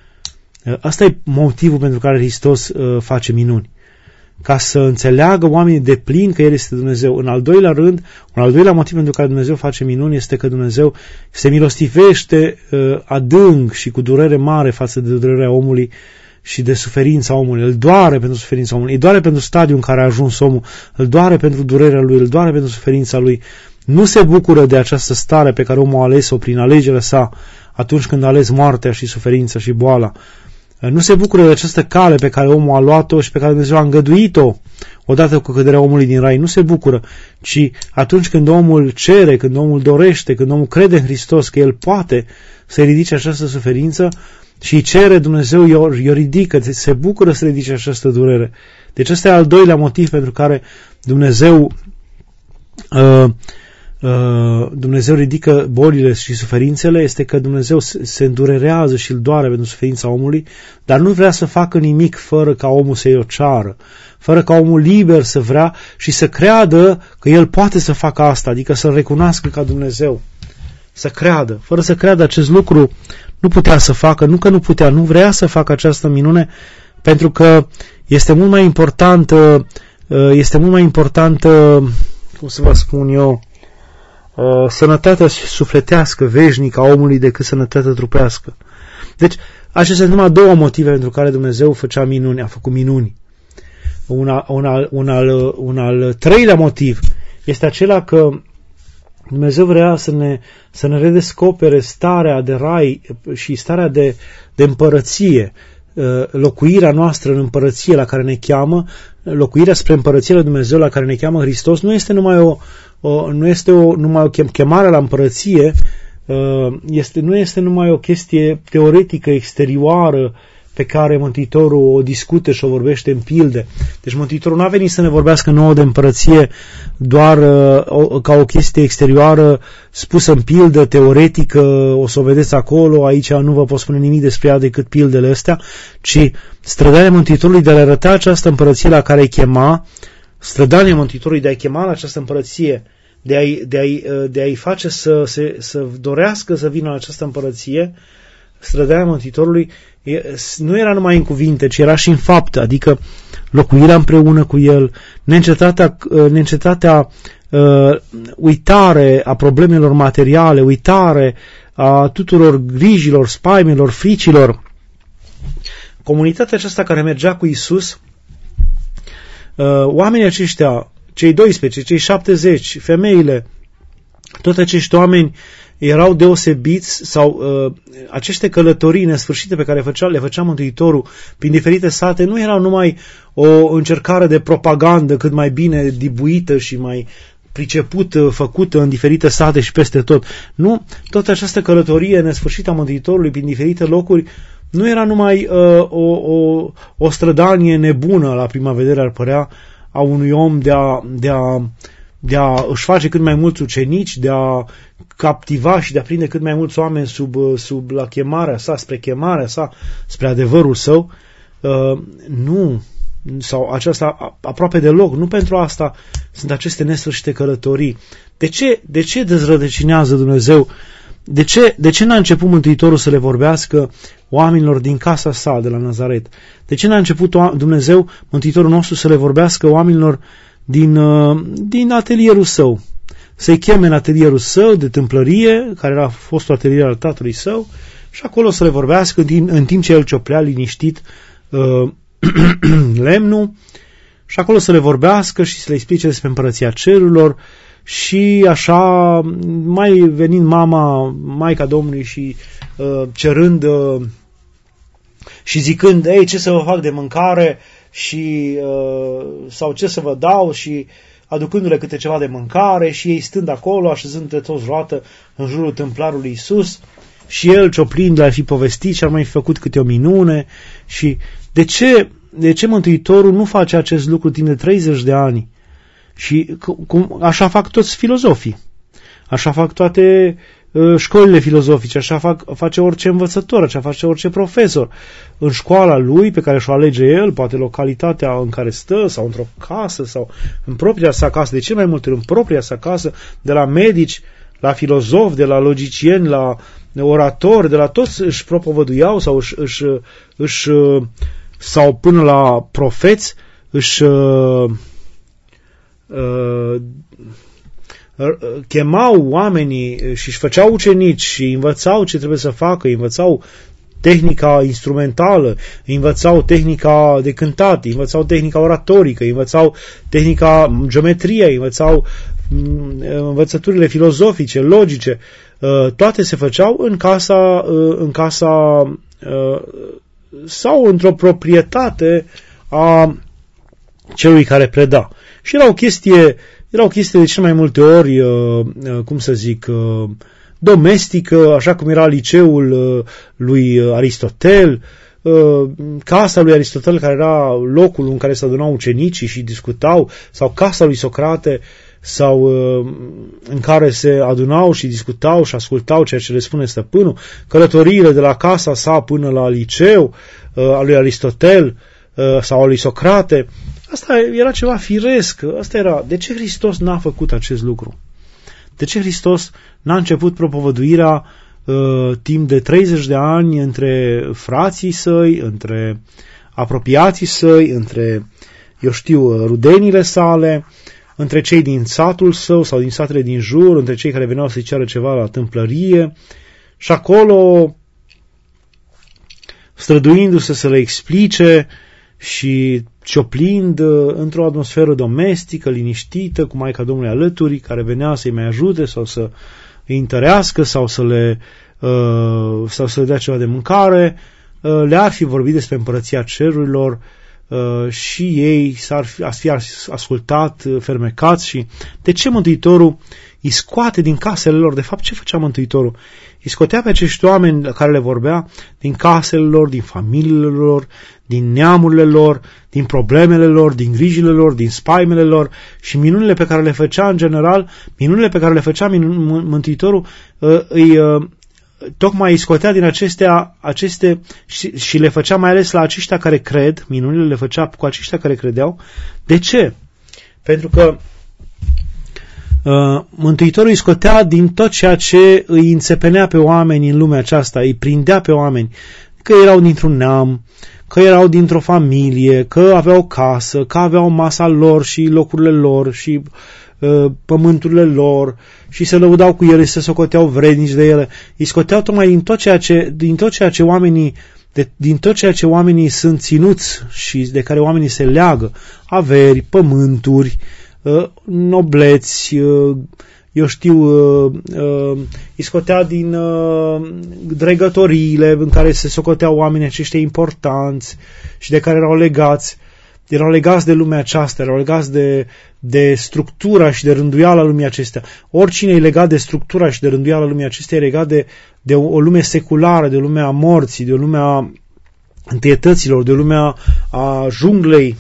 Asta e motivul pentru care Hristos face minuni. Ca să înțeleagă oamenii de plin că El este Dumnezeu. În al doilea rând, un al doilea motiv pentru care Dumnezeu face minuni este că Dumnezeu se milostivește uh, adânc și cu durere mare față de durerea omului și de suferința omului. Îl doare pentru suferința omului, îl doare pentru stadiul în care a ajuns omul, îl doare pentru durerea lui, îl doare pentru suferința lui. Nu se bucură de această stare pe care omul a ales-o prin alegerea sa atunci când a ales moartea și suferința și boala. Nu se bucură de această cale pe care omul a luat-o și pe care Dumnezeu a îngăduit-o odată cu căderea omului din rai. Nu se bucură, ci atunci când omul cere, când omul dorește, când omul crede în Hristos că El poate să ridice această suferință și îi cere, Dumnezeu i-o ridică, se bucură să ridice această durere. Deci ăsta e al doilea motiv pentru care Dumnezeu uh, Dumnezeu ridică bolile și suferințele, este că Dumnezeu se îndurerează și îl doare pentru suferința omului, dar nu vrea să facă nimic fără ca omul să-i o ceară, fără ca omul liber să vrea și să creadă că el poate să facă asta, adică să-L recunoască ca Dumnezeu, să creadă. Fără să creadă acest lucru nu putea să facă, nu că nu putea, nu vrea să facă această minune, pentru că este mult mai important, este mult mai important, cum să vă spun eu, Uh, sănătatea sufletească, veșnică a omului decât sănătatea trupească. Deci, acestea sunt numai două motive pentru care Dumnezeu făcea minuni, a făcut minuni. Un al, un al, un al, un al treilea motiv este acela că Dumnezeu vrea să ne, să ne redescopere starea de rai și starea de, de împărăție, locuirea noastră în împărăție la care ne cheamă, locuirea spre împărăția lui Dumnezeu la care ne cheamă Hristos, nu este numai o, o nu este o, numai o chemare la împărăție, este, nu este numai o chestie teoretică exterioară pe care Mântuitorul o discută și o vorbește în pilde. Deci Mântuitorul nu a venit să ne vorbească nouă de împărăție doar uh, o, ca o chestie exterioară spusă în pildă, teoretică, o să o vedeți acolo, aici nu vă pot spune nimic despre ea decât pildele astea, ci strădania Mântuitorului de a le arăta această împărăție la care îi chema, strădania Mântuitorului de a-i chema la această împărăție, de a-i, de a-i, de a-i face să, să, să dorească să vină la această împărăție, strădania Mântuitorului nu era numai în cuvinte, ci era și în fapte, adică locuirea împreună cu El, neîncetatea, neîncetatea uh, uitare a problemelor materiale, uitare a tuturor grijilor, spaimelor, fricilor. Comunitatea aceasta care mergea cu Iisus, uh, oamenii aceștia, cei doisprezece, cei șaptezeci, femeile, toți acești oameni erau deosebiți sau uh, aceste călătorii nesfârșite pe care le făcea, le făcea Mântuitorul prin diferite sate nu erau numai o încercare de propagandă cât mai bine dibuită și mai pricepută, făcută în diferite sate și peste tot. Nu, toată această călătorie nesfârșită a Mântuitorului prin diferite locuri nu era numai uh, o, o, o strădanie nebună, la prima vedere ar părea, a unui om de a, de a de a își face cât mai mulți ucenici, de a captiva și de a prinde cât mai mulți oameni sub, sub la chemarea sa, spre chemarea sa, spre adevărul său. Uh, nu. sau aceasta aproape deloc. Nu pentru asta sunt aceste nesfârșite călătorii. De ce, de ce dezrădăcinează Dumnezeu? De ce, de ce n-a început Mântuitorul să le vorbească oamenilor din casa sa de la Nazaret? De ce n-a început Dumnezeu, Mântuitorul nostru, să le vorbească oamenilor din, din atelierul său? Să-i cheme în atelierul său de tâmplărie, care era fostul atelier al tatălui său, și acolo să le vorbească în timp, în timp ce el cioplea liniștit uh, lemnul, și acolo să le vorbească și să le explice despre împărăția cerurilor. Și așa, mai venind mama, Maica Domnului și uh, cerând uh, și zicând, ei, ce să vă fac de mâncare și, uh, sau ce să vă dau, și aducându-le câte ceva de mâncare, și ei stând acolo, așezând de toți roată în jurul tâmplarului Iisus, și el cioplind le-ar fi povestit și ar mai fi făcut câte o minune. Și de ce, de ce Mântuitorul nu face acest lucru timp de treizeci de ani? Și cum, așa fac toți filozofii, așa fac toate uh, școlile filozofice, așa fac, face orice învățător, așa face orice profesor. În școala lui, pe care și-o alege el, poate localitatea în care stă, sau într-o casă, sau în propria sa casă, de ce mai multe ori în propria sa casă, de la medici, la filozofi, de la logicieni, la oratori, de la toți își propovăduiau sau își, își, își sau până la profeți își Uh, chemau oamenii și își făceau ucenici și învățau ce trebuie să facă, învățau tehnica instrumentală, învățau tehnica de cântat, învățau tehnica oratorică, învățau tehnica geometria, învățau învățăturile filozofice, logice, uh, toate se făceau în casa, uh, în casa uh, sau într-o proprietate a celui care preda. Și era o chestie, era o chestie de cel mai multe ori, uh, uh, cum să zic, uh, domestică, așa cum era liceul uh, lui Aristotel, uh, casa lui Aristotel, care era locul în care se adunau ucenicii și discutau, sau casa lui Socrate, sau uh, în care se adunau și discutau și ascultau ceea ce le spune stăpânul, călătoriile de la casa sa până la liceu uh, al lui Aristotel uh, sau al lui Socrate. Asta era ceva firesc. Asta era. De ce Hristos n-a făcut acest lucru? De ce Hristos n-a început propovăduirea uh, timp de treizeci de ani între frații săi, între apropiații săi, între, eu știu, rudenile sale, între cei din satul său sau din satele din jur, între cei care veneau să-i ceară ceva la tâmplărie, și acolo, străduindu-se să le explice și cioplind într-o atmosferă domestică, liniștită, cu Maica Domnului alături, care venea să-i mai ajute sau să îi întărească sau să le, uh, sau să le dea ceva de mâncare, uh, le-ar fi vorbit despre împărăția cerurilor uh, și ei s-ar fi, ar fi ascultat uh, fermecați. Și de ce Mântuitorul îi scoate din casele lor? De fapt, ce făcea Mântuitorul? Îi scotea pe acești oameni la care le vorbea din casele lor, din familiile lor, din neamurile lor, din problemele lor, din grijile lor, din spaimele lor, și minunile pe care le făcea în general, minunile pe care le făcea Mântuitorul, îi, tocmai îi scotea din acestea, aceste și, și le făcea mai ales la aceștia care cred, minunile le făcea cu aceștia care credeau. De ce? Pentru că Uh, Mântuitorul îi scotea din tot ceea ce îi înțepenea pe oameni în lumea aceasta, îi prindea pe oameni, că erau dintr-un neam, că erau dintr-o familie, că aveau o casă, că aveau masa lor și locurile lor și uh, pământurile lor, și se lăudau cu ele, se socoteau vrednici de ele. Îi scoteau tocmai din tot ceea ce, din tot ceea ce oamenii de, din tot ceea ce oamenii sunt ținuți și de care oamenii se leagă, averi, pământuri, nobleți, eu știu, îi scotea din dregătoriile în care se socoteau oamenii aceștia importanți și de care erau legați, erau legați de lumea aceasta, erau legați de, de structura și de rânduiala lumii acestea. Oricine e legat de structura și de rânduiala lumii acestea e legat de, de o lume seculară, de lumea morții, de lumea întâietăților, de lumea a junglei,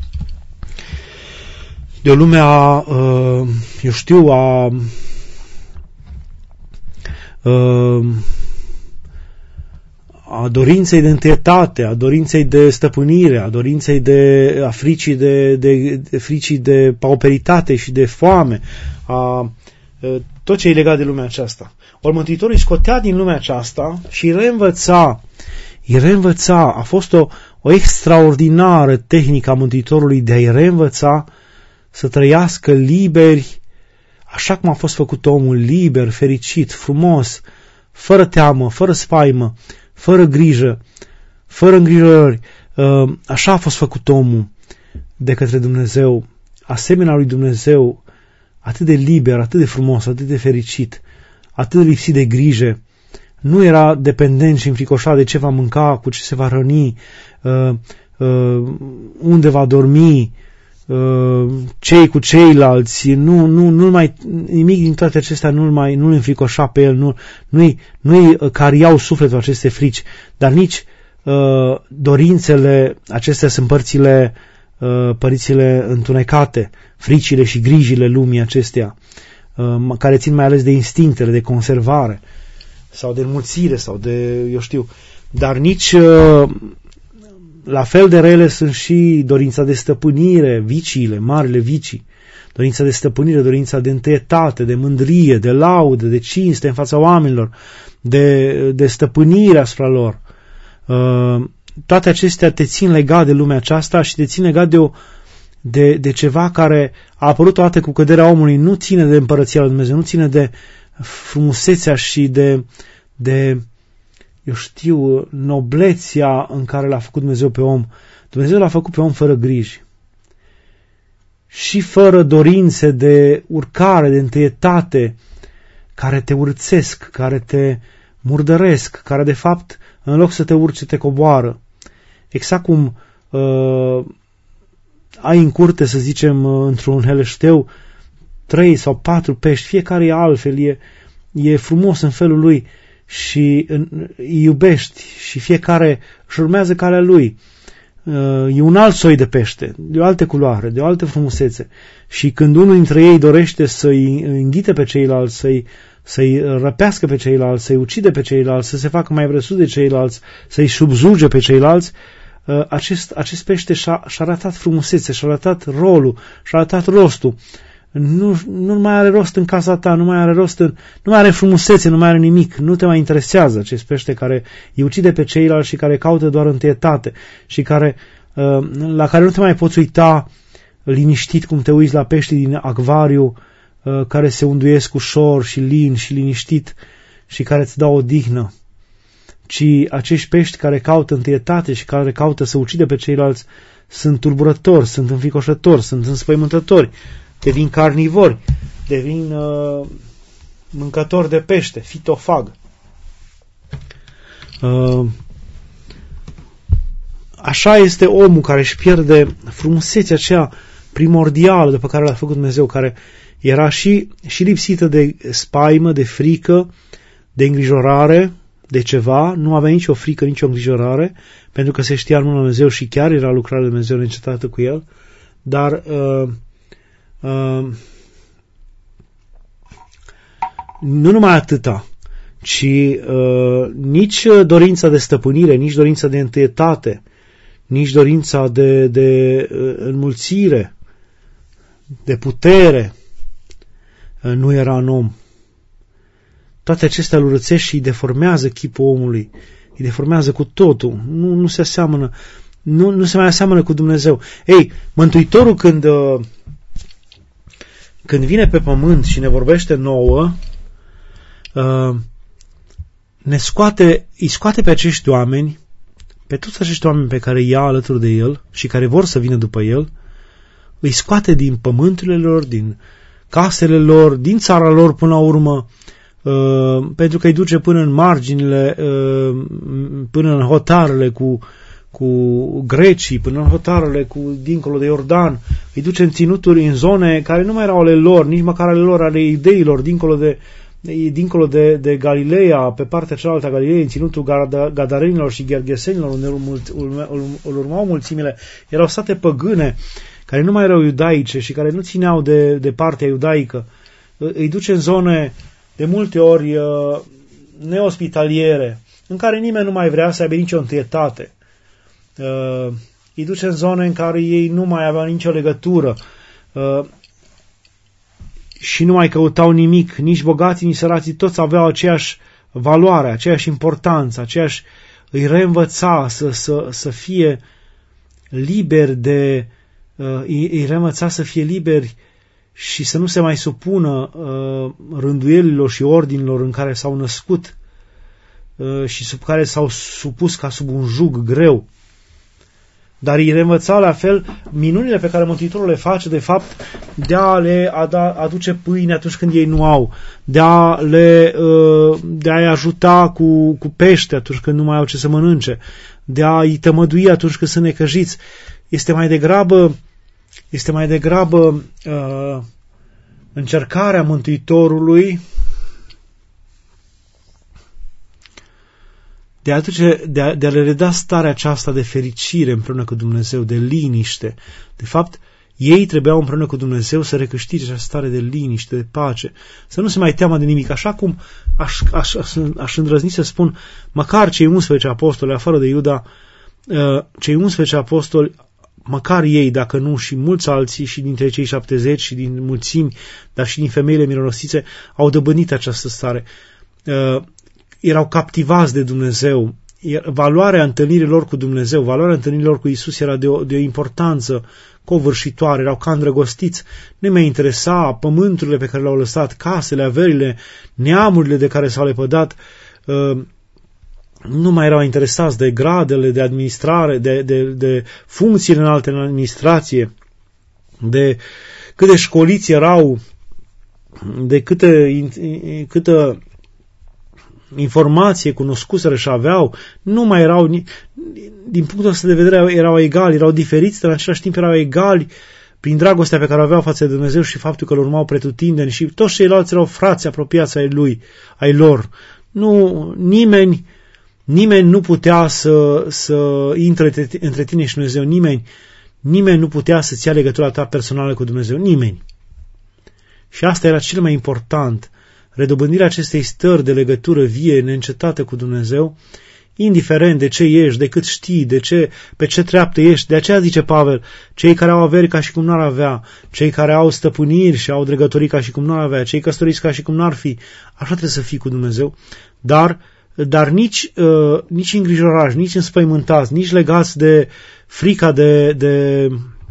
de lumea, uh, eu știu, a uh, a dorinței de întâietate, a dorinței de stăpânire, a dorinței de a fricii de, de, de fricii de pauperitate și de foame, a tot ce e legat de lumea aceasta. Ori Mântuitorul îi scotea din lumea aceasta și îi reînvăța, îi reînvăța. A fost o, o extraordinară tehnică a Mântuitorului de a-i reînvăța să trăiască liberi, așa cum a fost făcut omul, liber, fericit, frumos, fără teamă, fără spaimă, fără grijă, fără îngrijorări. Așa a fost făcut omul de către Dumnezeu, asemenea lui Dumnezeu, atât de liber, atât de frumos, atât de fericit, atât de lipsit de grijă. Nu era dependent și înfricoșat de ce va mânca, cu ce se va răni, unde va dormi, cei cu ceilalți, nu, nu, nu mai, nimic din toate acestea nu-l mai, nu-l înfricoșa pe el, nu, nu-i, nu-i cariau sufletul aceste frici, dar nici uh, dorințele, acestea sunt părțile, uh, părțile întunecate, fricile și grijile lumii acestea, uh, care țin mai ales de instinctele, de conservare, sau de înmulțire, sau de, eu știu, dar nici... Uh, La fel de rele sunt și dorința de stăpânire, viciile, marile vicii, dorința de stăpânire, dorința de întâietate, de mândrie, de laudă, de cinste în fața oamenilor, de, de stăpânire asupra lor. Uh, toate acestea te țin legat de lumea aceasta și te țin legat de, o, de, de ceva care a apărut odată cu căderea omului, nu ține de împărăția lui Dumnezeu, nu ține de frumusețea și de... de eu știu, noblețea în care l-a făcut Dumnezeu pe om. Dumnezeu l-a făcut pe om fără griji și fără dorințe de urcare, de întâietate, care te urțesc, care te murdăresc, care de fapt, în loc să te urce, te coboară. Exact cum uh, ai în curte, să zicem, într-un heleșteu, trei sau patru pești, fiecare e altfel, e, e frumos în felul lui, și îi iubești și fiecare își urmează calea lui. E un alt soi de pește, de o altă culoare, de o altă frumusețe. Și când unul dintre ei dorește să-i înghite pe ceilalți, să-i, să-i răpească pe ceilalți, să-i ucide pe ceilalți, să se facă mai vresus de ceilalți, să-i subzuge pe ceilalți, acest, acest pește și-a, și-a arătat frumusețe, și-a arătat rolul, și-a arătat rostul. Nu, nu mai are rost în casa ta, nu mai are rost în, nu mai are frumusețe, nu mai are nimic, nu te mai interesează acest pește care îi ucide pe ceilalți și care caută doar întâietate și care, la care nu te mai poți uita liniștit cum te uiți la peștii din acvariu care se unduiesc ușor și lin și liniștit și care îți dau odihnă, ci acești pești care caută întâietate și care caută să ucide pe ceilalți sunt tulburători, sunt înfricoșători, sunt înspăimântători, devin carnivori, devin uh, mâncători de pește, fitofag. Uh, așa este omul care își pierde frumusețea aceea primordială de pe care l-a făcut Dumnezeu, care era și, și lipsită de spaimă, de frică, de îngrijorare, de ceva, nu avea nicio frică, nicio îngrijorare, pentru că se știa în mâna Dumnezeu și chiar era lucrarea lui Dumnezeu neîncetată cu el, dar uh, Uh, nu numai atâta, ci uh, nici dorința de stăpânire, nici dorința de întâietate, nici dorința de, de uh, înmulțire, de putere uh, nu era în om. Toate acestea îl urățesc și îi deformează chipul omului, îi deformează cu totul, nu, nu se aseamănă, nu, nu se mai aseamănă cu Dumnezeu. Ei, Mântuitorul când uh, Când vine pe pământ și ne vorbește nouă, ne scoate, îi scoate pe acești oameni, pe toți acești oameni pe care îi ia alături de el și care vor să vină după el, îi scoate din pământurile lor, din casele lor, din țara lor până la urmă, pentru că îi duce până în marginile, până în hotarele cu cu grecii, până în hotarele cu dincolo de Iordan, îi duce în ținuturi, în zone care nu mai erau ale lor, nici măcar ale lor, ale ideilor, dincolo de, dincolo de, de Galileea, pe partea cealaltă a Galilei, în ținutul Gadarenilor și Gergesenilor, unde îl urmau mulțimile, erau sate păgâne, care nu mai erau iudaice și care nu țineau de, de partea iudaică. Îi duce în zone de multe ori neospitaliere, în care nimeni nu mai vrea să aibă nicio întâietate. Uh, îi duce în zone în care ei nu mai aveau nicio legătură uh, și nu mai căutau nimic, nici bogații, nici sărații, toți aveau aceeași valoare, aceeași importanță, aceeași îi reînvăța să, să, să fie liberi de uh, îi, îi reînvăța să fie liberi și să nu se mai supună uh, rânduielilor și ordinilor în care s-au născut uh, și sub care s-au supus ca sub un jug greu. Dar îi reînvăța la fel minunile pe care Mântuitorul le face, de fapt, de a le aduce pâine atunci când ei nu au, de a le de a-i ajuta cu, cu pește atunci când nu mai au ce să mănânce, de a-i tămădui atunci când sunt necăjiți. Este mai degrabă, este mai degrabă uh, încercarea Mântuitorului de a, aduce, de, a, de a le reda starea aceasta de fericire împreună cu Dumnezeu, de liniște. De fapt, ei trebuiau împreună cu Dumnezeu să recâștige această stare de liniște, de pace, să nu se mai teamă de nimic. Așa cum aș, aș, aș, aș îndrăzni să spun, măcar cei unsprezece apostoli, afară de Iuda, cei unsprezece apostoli, măcar ei, dacă nu și mulți alții, și dintre cei șaptezeci și din mulțimi, dar și din femeile mironosițe, au dobândit această stare. Erau captivați de Dumnezeu. Valoarea întâlnirilor cu Dumnezeu, valoarea întâlnirilor cu Iisus era de o, de o importanță covârșitoare, erau ca îndrăgostiți. Nu mai interesa pământurile pe care le-au lăsat, casele, averile, neamurile de care s-au lepădat, nu mai erau interesați de gradele de administrare, de, de, de funcțiile înalte în administrație, de cât de școliți erau, de câte, câtă informație cunoscuseră și aveau, nu mai erau, din punctul ăsta de vedere, erau egali, erau diferiți, dar în același timp erau egali prin dragostea pe care o aveau față de Dumnezeu și faptul că îl urmau pretutindeni, și toți ceilalți erau frați apropiați ai lui, ai lor. Nu, nimeni, nimeni nu putea să, să intre între tine și Dumnezeu, nimeni, nimeni nu putea să-ți ia legătura ta personală cu Dumnezeu, nimeni. Și asta era cel mai important, redobândirea acestei stări de legătură vie, neîncetată cu Dumnezeu, indiferent de ce ești, de cât știi, de ce, pe ce treaptă ești. De aceea zice Pavel, cei care au averi ca și cum n-ar avea, cei care au stăpâniri și au dregătorii ca și cum n-ar avea, cei căsătoriți ca și cum n-ar fi, așa trebuie să fii cu Dumnezeu, dar, dar nici, uh, nici îngrijorați, nici înspăimântați, nici legați de frica de, de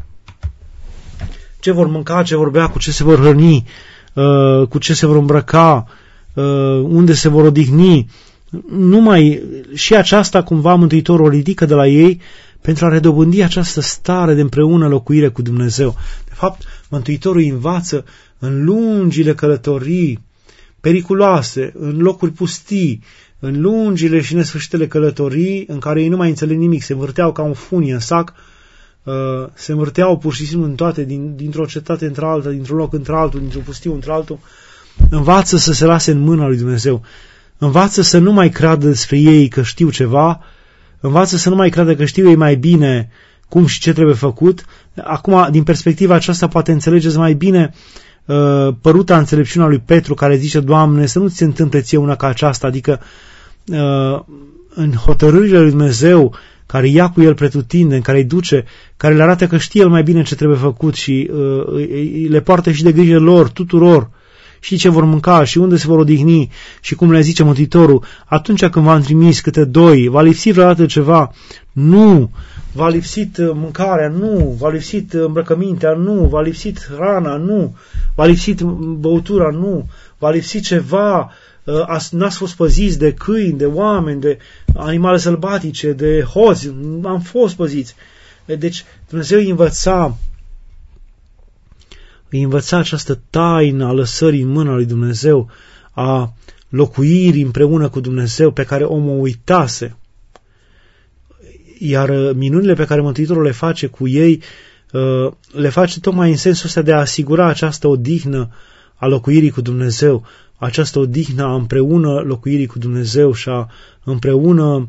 ce vor mânca, ce vor bea, cu ce se vor hrăni, Uh, cu ce se vor îmbrăca, uh, unde se vor odihni. Numai și aceasta cumva Mântuitorul o ridică de la ei pentru a redobândi această stare de împreună locuire cu Dumnezeu. De fapt, Mântuitorul îi învață în lungile călătorii periculoase, în locuri pustii, în lungile și nesfârșitele călătorii în care ei nu mai înțeleg nimic, se învârteau ca un funie în sac, Uh, se învârteau pur și simplu în toate, din, dintr-o cetate într-alta, dintr-un loc într-altul, dintr-un pustiu într-altul. Învață să se lase în mâna lui Dumnezeu. Învață să nu mai creadă despre ei că știu ceva, învață să nu mai creadă că știu ei mai bine cum și ce trebuie făcut. Acum, din perspectiva aceasta, poate înțelegeți mai bine uh, păruta înțelepciunea lui Petru, care zice, Doamne, să nu ți se întâmple ție una ca aceasta, adică uh, în hotărârile lui Dumnezeu, care ia cu el pretutindeni, care îi duce, care le arată că știe el mai bine ce trebuie făcut și uh, le poartă și de grijă lor, tuturor, și ce vor mânca și unde se vor odihni și cum le zice Mântuitorul, atunci când v-am trimis câte doi, v-a lipsit vreodată ceva? Nu! V-a lipsit mâncarea? Nu! V-a lipsit îmbrăcămintea? Nu! V-a lipsit hrana? Nu! V-a lipsit băutura? Nu! V-a lipsit ceva? N-ați fost păziți de câini, de oameni, de animale sălbatice, de hoți, am fost păziți. Deci Dumnezeu îi învăța, îi învăța această taină a lăsării în mâna lui Dumnezeu, a locuirii împreună cu Dumnezeu, pe care omul uitase. Iar minunile pe care Mântuitorul le face cu ei, le face tocmai în sensul ăsta de a asigura această odihnă a locuirii cu Dumnezeu, această odihnă a împreună locuirii cu Dumnezeu și a împreună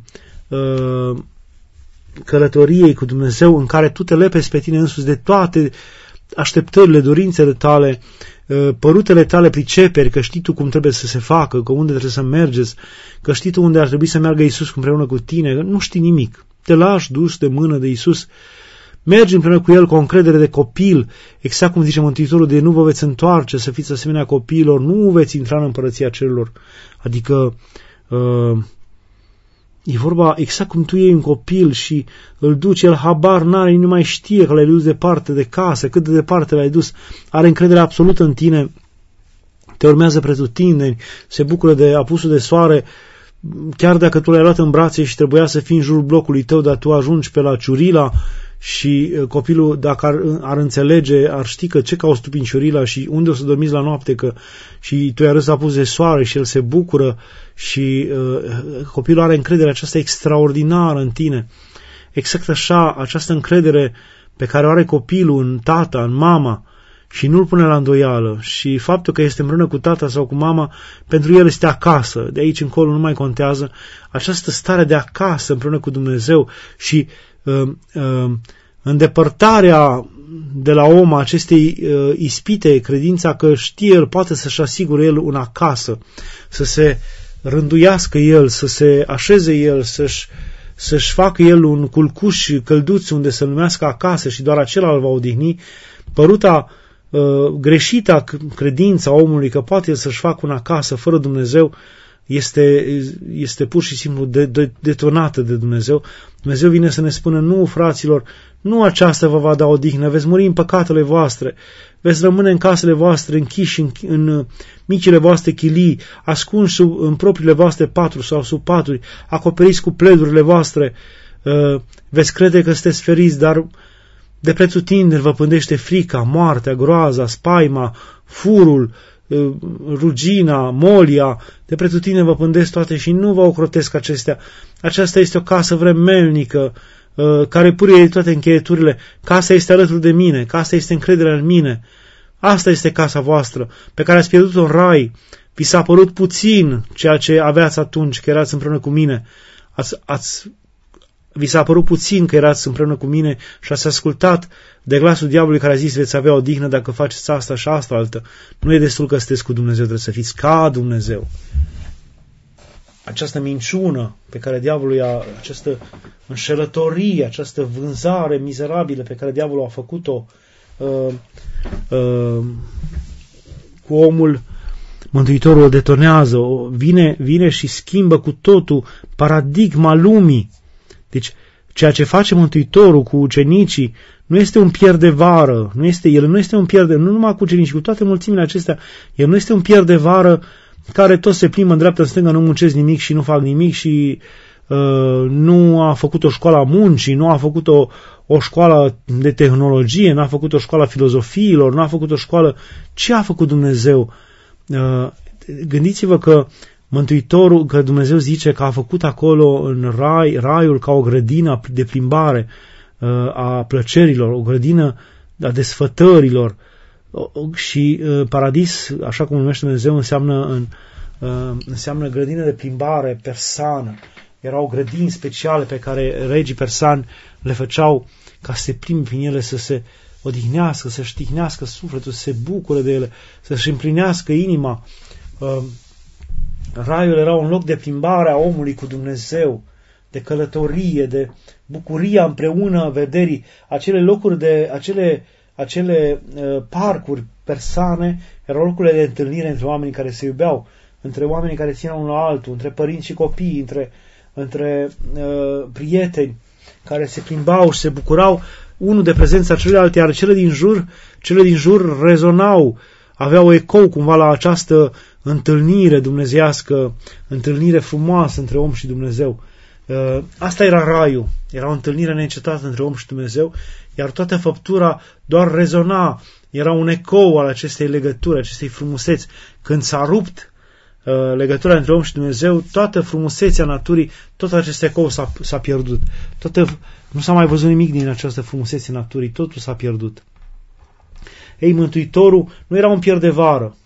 uh, călătoriei cu Dumnezeu, în care tu te lepezi pe tine însuți de toate, așteptările, dorințele tale, părutele tale priceperi, că știi tu cum trebuie să se facă, că unde trebuie să mergeți, că știi tu unde ar trebui să meargă Iisus împreună cu tine, că nu știi nimic. Te lași dus de mână de Iisus, mergi împreună cu El cu o încredere de copil, exact cum zice Mântuitorul, de nu vă veți întoarce, să fiți asemenea copiilor, nu veți intra în împărăția cerurilor. Adică uh, e vorba exact cum tu iei un copil și îl duci, el habar n-are, nu mai știe că l-ai dus departe de casă, cât de departe l-ai dus, are încredere absolută în tine, te urmează pretutindeni, se bucură de apusul de soare, chiar dacă tu l-ai luat în brațe și trebuia să fii în jurul blocului tău, dar tu ajungi pe la Ciurila și copilul, dacă ar, ar înțelege, ar ști că ce cauți tu prin Ciurila și unde o să dormiți la noapte, că și tu i-ai arăți apus de soare și el se bucură și uh, copilul are încredere aceasta extraordinară în tine. Exact așa, această încredere pe care o are copilul în tata, în mama, și nu-l pune la îndoială. Și faptul că este împreună cu tata sau cu mama, pentru el este acasă. De aici încolo nu mai contează. Această stare de acasă împreună cu Dumnezeu și uh, uh, îndepărtarea de la om acestei uh, ispite, credința că știe el, poate să-și asigure el un acasă, să se rânduiască el, să se așeze el, să-și, să-și facă el un culcuș călduț unde să numească acasă și doar acela îl va odihni, păruta uh, greșită credința omului că poate el să-și facă un acasă fără Dumnezeu este, este pur și simplu de, de, detonată de Dumnezeu. Dumnezeu vine să ne spună, nu, fraților, nu aceasta vă va da odihnă, veți muri în păcatele voastre, veți rămâne în casele voastre, închiși în, în micile voastre chilii, ascunși sub, în propriile voastre paturi sau sub paturi, acoperiți cu pledurile voastre, uh, veți crede că sunteți feriți, dar de pretutindeni vă pândește frica, moartea, groaza, spaima, furul, uh, rugina, molia, de pretutindeni vă pândesc toate și nu vă ocrotesc acestea. Aceasta este o casă vremelnică, care purie toate încheieturile. Casa este alături de mine, casa este încrederea în mine. Asta este casa voastră, pe care ați pierdut-o în rai. Vi s-a părut puțin ceea ce aveați atunci, că erați împreună cu mine. Ați, ați, vi s-a părut puțin că erați împreună cu mine și ați ascultat de glasul diavolului care a zis veți avea o dihnă dacă faceți asta și asta altă. Nu e destul că sunteți cu Dumnezeu, trebuie să fiți ca Dumnezeu. Această minciună pe care diavolul a, această înșelătorie, această vânzare mizerabilă pe care diavolul a făcut-o uh, uh, cu omul, Mântuitorul o detonează, o, vine, vine și schimbă cu totul paradigma lumii. Deci, ceea ce face Mântuitorul cu ucenicii nu este un pier de vară, nu este, el nu este un pier de, nu numai cu ucenicii, cu toate mulțimile acestea, el nu este un pier de vară care toți se plimbă în dreapta, în stânga, nu muncesc nimic și nu fac nimic și uh, nu a făcut o școală a muncii, nu a făcut o, o școală de tehnologie, nu a făcut o școală a filozofiilor, nu a făcut o școală... Ce a făcut Dumnezeu? Uh, gândiți-vă că Mântuitorul, că Dumnezeu zice că a făcut acolo în rai, raiul ca o grădină de plimbare uh, a plăcerilor, o grădină a desfătărilor, și uh, paradis, așa cum numește Dumnezeu, înseamnă, în, uh, înseamnă grădină de plimbare persană. Erau grădini speciale pe care regii persani le făceau ca să se plimbe prin ele, să se odihnească, să-și tihnească sufletul, să se bucure de ele, să-și împlinească inima. Uh, raiul era un loc de plimbare a omului cu Dumnezeu, de călătorie, de bucuria împreună vederii, acele locuri de, acele Acele uh, parcuri persane erau locurile de întâlnire între oamenii care se iubeau, între oamenii care țineau unul la altul, între părinți și copii, între, între uh, prieteni care se plimbau și se bucurau unul de prezența celuilalt, iar cele din jur, cele din jur rezonau, aveau ecou cumva la această întâlnire dumnezeiască, întâlnire frumoasă între om și Dumnezeu. Uh, asta era raiul, era o întâlnire neîncetată între om și Dumnezeu, iar toată făptura doar rezona, era un ecou al acestei legături, acestei frumuseți. Când s-a rupt uh, legătura între om și Dumnezeu, toată frumusețea naturii, tot acest ecou s-a, s-a pierdut. Toată, nu s-a mai văzut nimic din această frumusețe naturii, totul s-a pierdut. Ei, Mântuitorul nu era un pier de vară,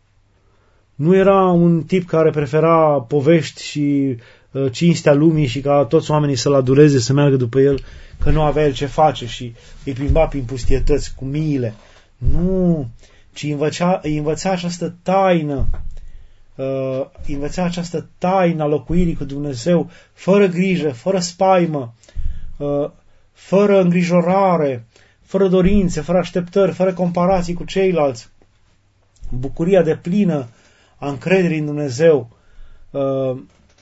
nu era un tip care prefera povești și uh, cinstea lumii și ca toți oamenii să-l aduleze, să meargă după el, că nu avea el ce face și îi plimba prin pustietăți cu miile. Nu, ci învăța, îi învăța această taină, uh, învăța această taină a locuirii cu Dumnezeu, fără grijă, fără spaimă, uh, fără îngrijorare, fără dorințe, fără așteptări, fără comparații cu ceilalți. Bucuria deplină a încrederii în Dumnezeu uh,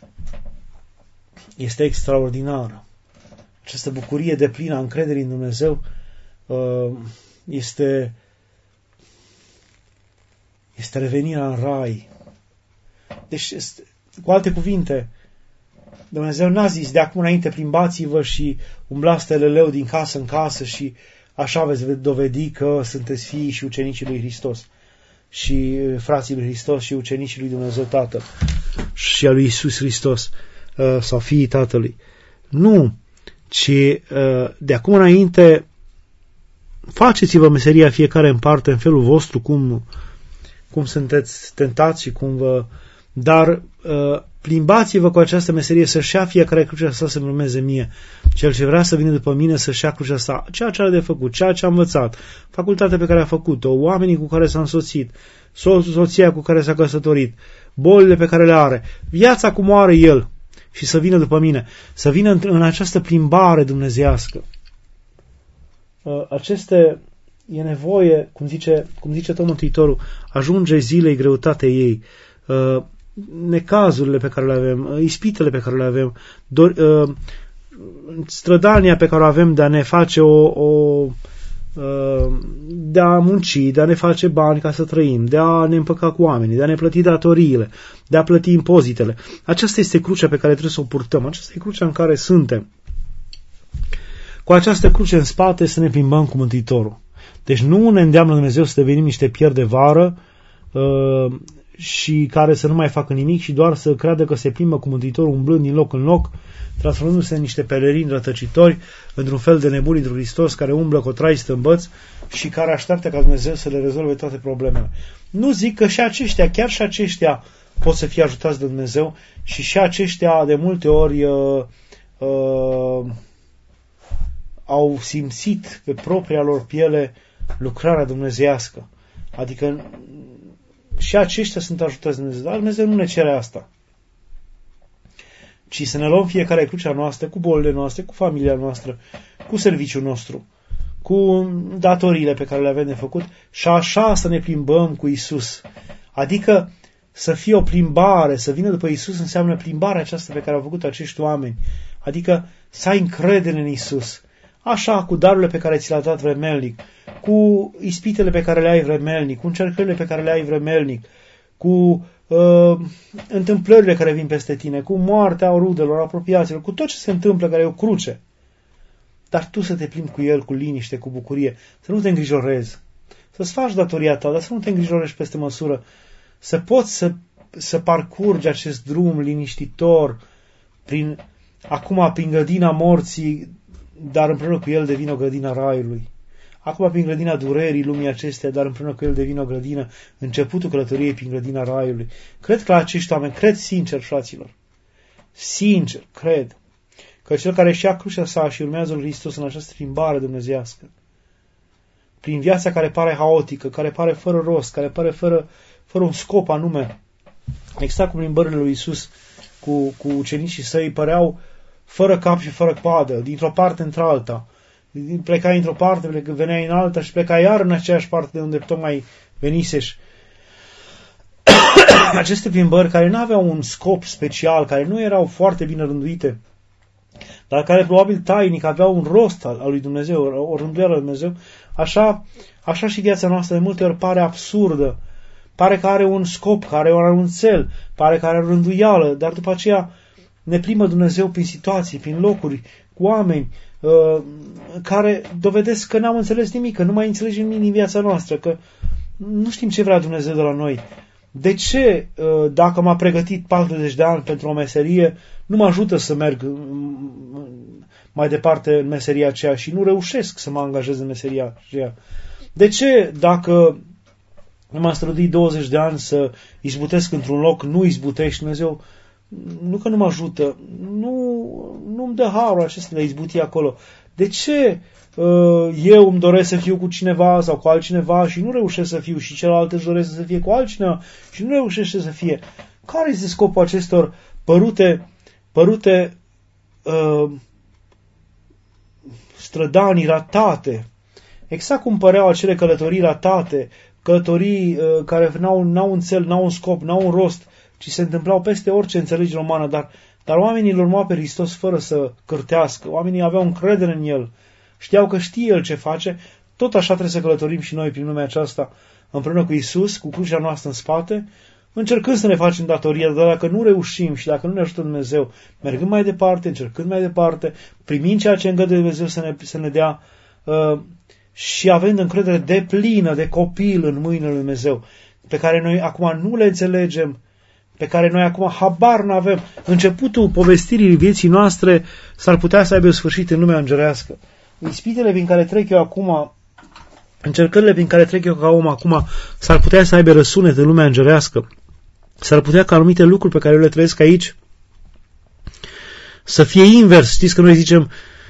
este extraordinară. Această bucurie deplină a încrederii în Dumnezeu uh, este, este revenirea în rai. Deci, este, cu alte cuvinte, Dumnezeu n-a zis de acum înainte plimbați-vă și umblați teleleu din casă în casă și așa veți dovedi că sunteți fiii și ucenicii lui Hristos și frații lui Hristos și ucenicii lui Dumnezeu Tatăl și a lui Iisus Hristos uh, sau fiii Tatălui. Nu, ci uh, de acum înainte faceți-vă meseria fiecare în parte, în felul vostru, cum, cum sunteți tentați și cum vă... Dar uh, plimbați-vă cu această meserie să-și ia fiecare crucea sa să-mi urmeze mie. Cel ce vrea să vină după mine să-și ia crucea sa, ceea ce are de făcut, ceea ce a învățat, facultatea pe care a făcut-o, oamenii cu care s-a însoțit, so- soția cu care s-a căsătorit, bolile pe care le are, viața cum o are el și să vină după mine, să vină în, în această plimbare dumnezeiască. Uh, aceste e nevoie, cum zice, cum zice tot Mântuitorul, ajunge zilei greutatea ei, uh, necazurile pe care le avem, ispitele pe care le avem, dor, uh, strădania pe care o avem de a ne face o, o uh, de a munci, de a ne face bani ca să trăim, de a ne împăca cu oamenii, de a ne plăti datoriile, de a plăti impozitele. Aceasta este crucea pe care trebuie să o purtăm, aceasta e crucea în care suntem. Cu această cruce în spate să ne plimbăm cu Mântuitorul. Deci nu ne îndeamnă Dumnezeu să devenim niște pieri de vară uh, și care să nu mai facă nimic și doar să creadă că se plimbă cu Mântuitorul umblând din loc în loc, transformându-se în niște pelerini rătăcitori, într-un fel de nebuni într-un Hristos care umblă cu trai stâmbăți și care așteaptă ca Dumnezeu să le rezolve toate problemele. Nu zic că și aceștia, chiar și aceștia pot să fie ajutați de Dumnezeu și și aceștia de multe ori uh, uh, au simțit pe propria lor piele lucrarea dumnezeiască. Adică și aceștia sunt ajutați de Dumnezeu. Dar Dumnezeu nu ne cere asta. Ci să ne luăm fiecare crucea noastră, cu bolile noastre, cu familia noastră, cu serviciul nostru, cu datoriile pe care le avem de făcut și așa să ne plimbăm cu Isus. Adică să fie o plimbare, să vină după Isus înseamnă plimbarea aceasta pe care au făcut acești oameni. Adică să ai încredere în Isus. Așa, cu darurile pe care ți le-a dat vremelnic, cu ispitele pe care le ai vremelnic, cu încercările pe care le ai vremelnic, cu uh, întâmplările care vin peste tine, cu moartea rudelor, apropiaților, cu tot ce se întâmplă care e o cruce. Dar tu să te plimbi cu El, cu liniște, cu bucurie, să nu te îngrijorezi, să-ți faci datoria ta, dar să nu te îngrijorești peste măsură, să poți să, să parcurgi acest drum liniștitor, prin, acum prin grădina morții, dar împreună cu El devine o grădină raiului. Acum prin grădina durerii lumii acestea, dar împreună cu El devine o grădină, începutul călătoriei prin grădina raiului. Cred că la acești oameni, cred sincer, fraților, sincer, cred, că cel care își ia crucea sa și urmează lui Hristos în această plimbare dumnezeiască, prin viața care pare haotică, care pare fără rost, care pare fără, fără un scop anume, exact cum plimbările lui Iisus cu, cu ucenicii săi păreau fără cap și fără coadă, dintr-o parte într-alta. Plecai într-o parte, veneai în alta și plecai iar în aceeași parte de unde tocmai venisești. Aceste plimbări care nu aveau un scop special, care nu erau foarte bine rânduite, dar care probabil tainic aveau un rost al lui Dumnezeu, o rânduială lui Dumnezeu, așa, așa și viața noastră de multe ori pare absurdă, pare că are un scop, care are un cel, pare că are o rânduială, dar după aceea ne plimbă Dumnezeu prin situații, prin locuri, cu oameni uh, care dovedesc că n-am înțeles nimic, că nu mai înțelegem nimic din viața noastră, că nu știm ce vrea Dumnezeu de la noi. De ce, uh, dacă m-a pregătit patruzeci de ani pentru o meserie, nu mă ajută să merg mai departe în meseria aceea și nu reușesc să mă angajez în meseria aceea? De ce, dacă m-am străduit douăzeci de ani să izbutesc într-un loc, nu izbutești? Dumnezeu nu că nu mă ajută, nu, nu-mi dă harul acesta de a izbuti acolo. De ce eu îmi doresc să fiu cu cineva sau cu altcineva și nu reușesc să fiu și celălalt își dorește să fie cu altcineva și nu reușește să fie. Care este scopul acestor părute, părute uh, strădanii ratate? Exact cum păreau acele călătorii ratate, călătorii uh, care n-au, n-au un cel, n-au un scop, n-au un rost, ci se întâmplau peste orice înțelegere umană, dar, dar oamenii îl urmau pe Hristos fără să cârtească, oamenii aveau încredere în El, știau că știe El ce face. Tot așa trebuie să călătorim și noi prin lumea aceasta, împreună cu Iisus, cu crucea noastră în spate, încercând să ne facem datoria, dar dacă nu reușim și dacă nu ne ajută Dumnezeu, mergând mai departe, încercând mai departe, primind ceea ce îngăduie Dumnezeu să ne, să ne dea uh, și având încredere deplină de copil în mâinile lui Dumnezeu, pe care noi acum nu le înțelegem, pe care noi acum habar n-avem. Începutul povestirii vieții noastre s-ar putea să aibă sfârșit în lumea îngerească. Ispitele prin care trec eu acum, încercările prin care trec eu ca om acum, s-ar putea să aibă răsunet în lumea îngerească. S-ar putea ca anumite lucruri pe care eu le trăiesc aici să fie invers. Știți că noi zicem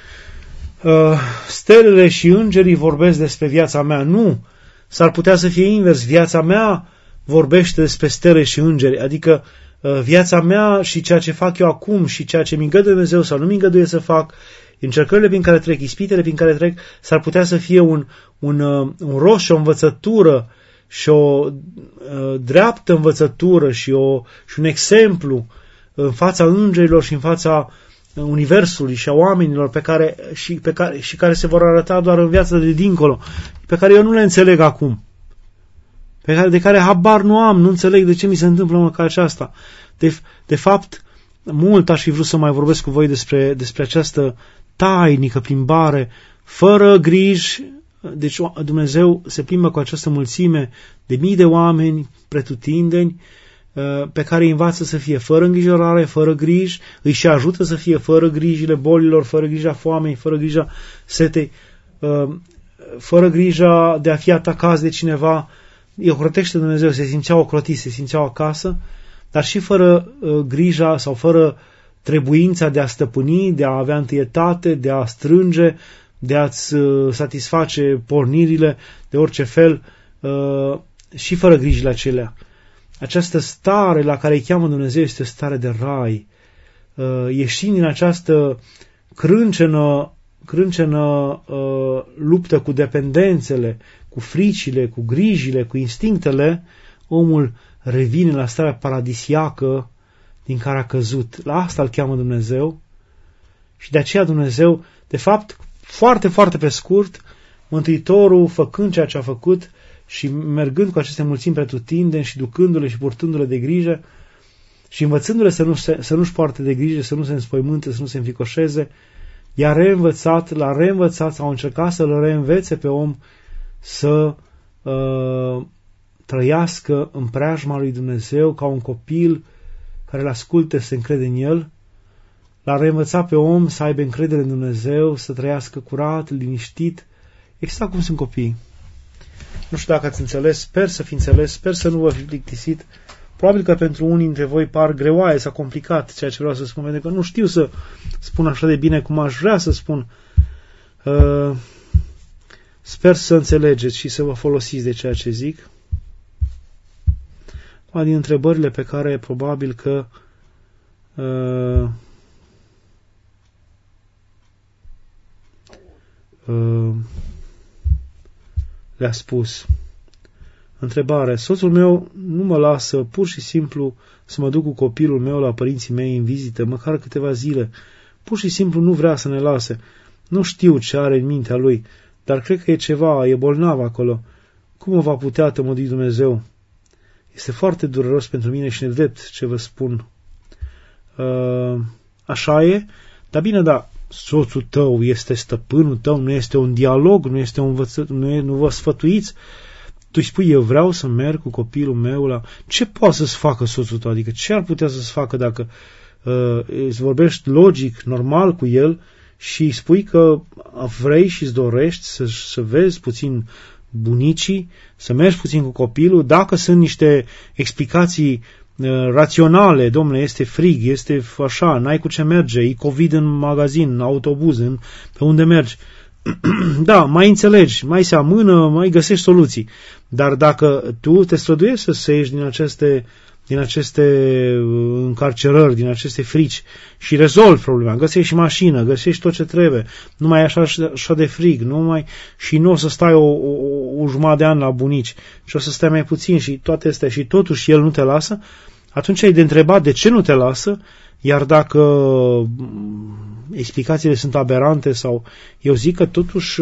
uh, stelele și îngerii vorbesc despre viața mea. Nu. S-ar putea să fie invers. Viața mea vorbește despre stele și îngeri. Adică uh, viața mea și ceea ce fac eu acum și ceea ce mi îngăduie Dumnezeu sau nu mi îngăduie să fac, încercările prin care trec, ispitele prin care trec, s-ar putea să fie un, un, uh, un rost și o învățătură și o uh, dreaptă învățătură și, o, și un exemplu în fața îngerilor și în fața universului și a oamenilor pe care, și, pe care, și care se vor arăta doar în viața de dincolo, pe care eu nu le înțeleg acum, pe care, de care habar nu am, nu înțeleg de ce mi se întâmplă ca aceasta. De, de fapt, mult aș fi vrut să mai vorbesc cu voi despre, despre această tainică plimbare, fără griji. Deci Dumnezeu se plimbă cu această mulțime de mii de oameni pretutindeni, pe care îi învață să fie fără îngrijorare, fără griji, îi și ajută să fie fără grijile bolilor, fără grija foamei, fără grija setei, fără grija de a fi atacați de cineva. Îi ocrotește Dumnezeu, se simțeau ocrotiți, se simțeau acasă, dar și fără grija sau fără trebuința de a stăpâni, de a avea întâietate, de a strânge, de a-ți satisface pornirile de orice fel, și fără grijile acelea. Această stare la care îi cheamă Dumnezeu este o stare de rai. Ieșind din această crâncenă, crâncenă luptă cu dependențele, cu fricile, cu grijile, cu instinctele, omul revine la starea paradisiacă din care a căzut. La asta îl cheamă Dumnezeu și de aceea Dumnezeu, de fapt, foarte, foarte pe scurt, Mântuitorul, făcând ceea ce a făcut și mergând cu aceste mulțimi pretutindeni și ducându-le și purtându-le de grijă și învățându-le să, nu se, să nu-și poarte de grijă, să nu se înspăimânte, să nu se înficoșeze, i-a reînvățat, l-a reînvățat sau a încercat să-l reînvețe pe om să uh, trăiască în preajma lui Dumnezeu ca un copil care îl ascultă, se încrede în el. L-a reînvățat pe om să aibă încredere în Dumnezeu, să trăiască curat, liniștit, exact cum sunt copiii. Nu știu dacă ați înțeles, sper să fi înțeles, sper să nu vă fi plictisit. Probabil că pentru unii dintre voi par greoaie sau complicat ceea ce vreau să spun, pentru că nu știu să spun așa de bine cum aș vrea să spun. Uh, sper să înțelegeți și să vă folosiți de ceea ce zic. Una din întrebările pe care probabil că uh, uh, le-a spus. Întrebare. Soțul meu nu mă lasă pur și simplu să mă duc cu copilul meu la părinții mei în vizită, măcar câteva zile. Pur și simplu nu vrea să ne lase. Nu știu ce are în mintea lui, dar cred că e ceva, e bolnav acolo. Cum o va putea tămădui Dumnezeu? Este foarte dureros pentru mine și nedrept ce vă spun. Uh, așa e? Dar bine, da, soțul tău este stăpânul tău, nu este un dialog, nu este un învățăt, nu, e, nu vă sfătuiți. Tu îi spui, eu vreau să merg cu copilul meu la... Ce poate să-ți facă soțul tău? Adică ce ar putea să-ți facă dacă uh, îți vorbești logic, normal cu el și îi spui că vrei și îți dorești să, să vezi puțin bunicii, să mergi puțin cu copilul, dacă sunt niște explicații uh, raționale, domnule, este frig, este așa, n-ai cu ce merge, e COVID în magazin, în autobuz, în, pe unde mergi. da, mai înțelegi, mai se amână, mai găsești soluții. Dar dacă tu te străduiești să se ieși din aceste, din aceste încarcerări, din aceste frici și rezolvi problema, găsești și mașină, găsești tot ce trebuie, nu mai e așa, așa de frig, nu mai, și nu o să stai o, o, o jumătate de an la bunici, și o să stai mai puțin și toate astea, și totuși el nu te lasă, atunci ai de întrebat de ce nu te lasă, iar dacă explicațiile sunt aberante sau eu zic că totuși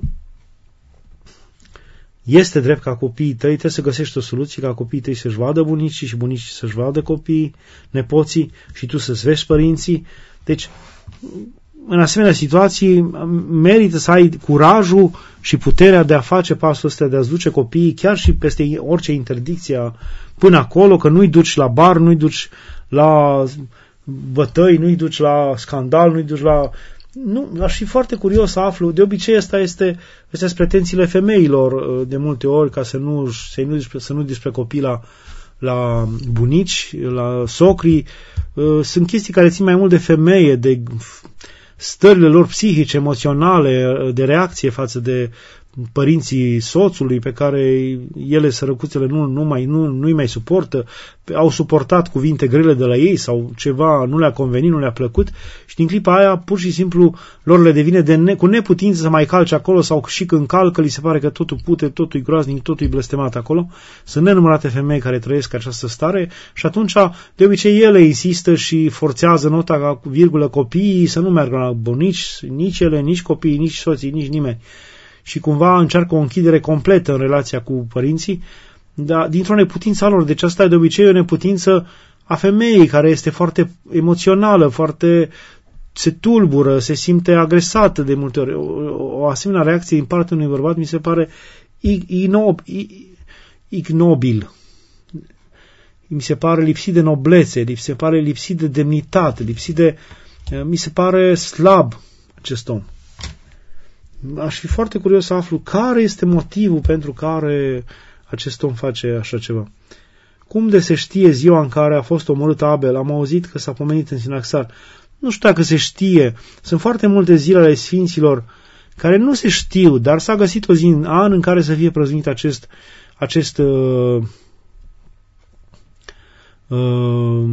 este drept ca copiii tăi, trebuie să găsești o soluție ca copiii tăi să-și vadă bunicii și bunicii să-și vadă copiii, nepoții și tu să-ți vezi părinții. Deci, în asemenea situații, merită să ai curajul și puterea de a face pasul ăsta, de a-ți duce copiii chiar și peste orice interdicție până acolo, că nu-i duci la bar, nu-i duci la bătăi, nu-i duci la scandal, nu-i duci la... Nu, aș fi foarte curios să aflu. De obicei asta este, astea sunt pretențiile femeilor de multe ori, ca să nu, să nu, să nu despre copii la, la bunici, la socri. Sunt chestii care țin mai mult de femeie, de stările lor psihice, emoționale, de reacție față de părinții soțului pe care ele, sărăcuțele, nu, nu mai, nu, nu-i mai suportă, au suportat cuvinte grele de la ei sau ceva nu le-a convenit, nu le-a plăcut și din clipa aia pur și simplu lor le devine de ne, cu neputință să mai calce acolo sau și când calcă li se pare că totul pute, totul e groaznic, totul e blestemat acolo. Sunt nenumărate femei care trăiesc această stare și atunci de obicei ele insistă și forțează nota ca virgulă copiii să nu meargă la bunici, nici ele, nici copiii, nici soții, nici nimeni. Și cumva încearcă o închidere completă în relația cu părinții, dar dintr-o neputință a lor. Deci asta e de obicei o neputință a femeii, care este foarte emoțională, foarte se tulbură, se simte agresată de multe ori. O, o asemenea reacție din partea unui bărbat mi se pare ignobil. Mi se pare lipsit de noblețe, mi se pare lipsit de demnitate, lipsit de... mi se pare slab acest om. Aș fi foarte curios să aflu care este motivul pentru care acest om face așa ceva. Cum de se știe ziua în care a fost omorât Abel? Am auzit că s-a pomenit în Sinaxar. Nu știu dacă se știe. Sunt foarte multe zile ale Sfinților care nu se știu, dar s-a găsit o zi în an în care să fie prăznuit acest, acest uh, uh,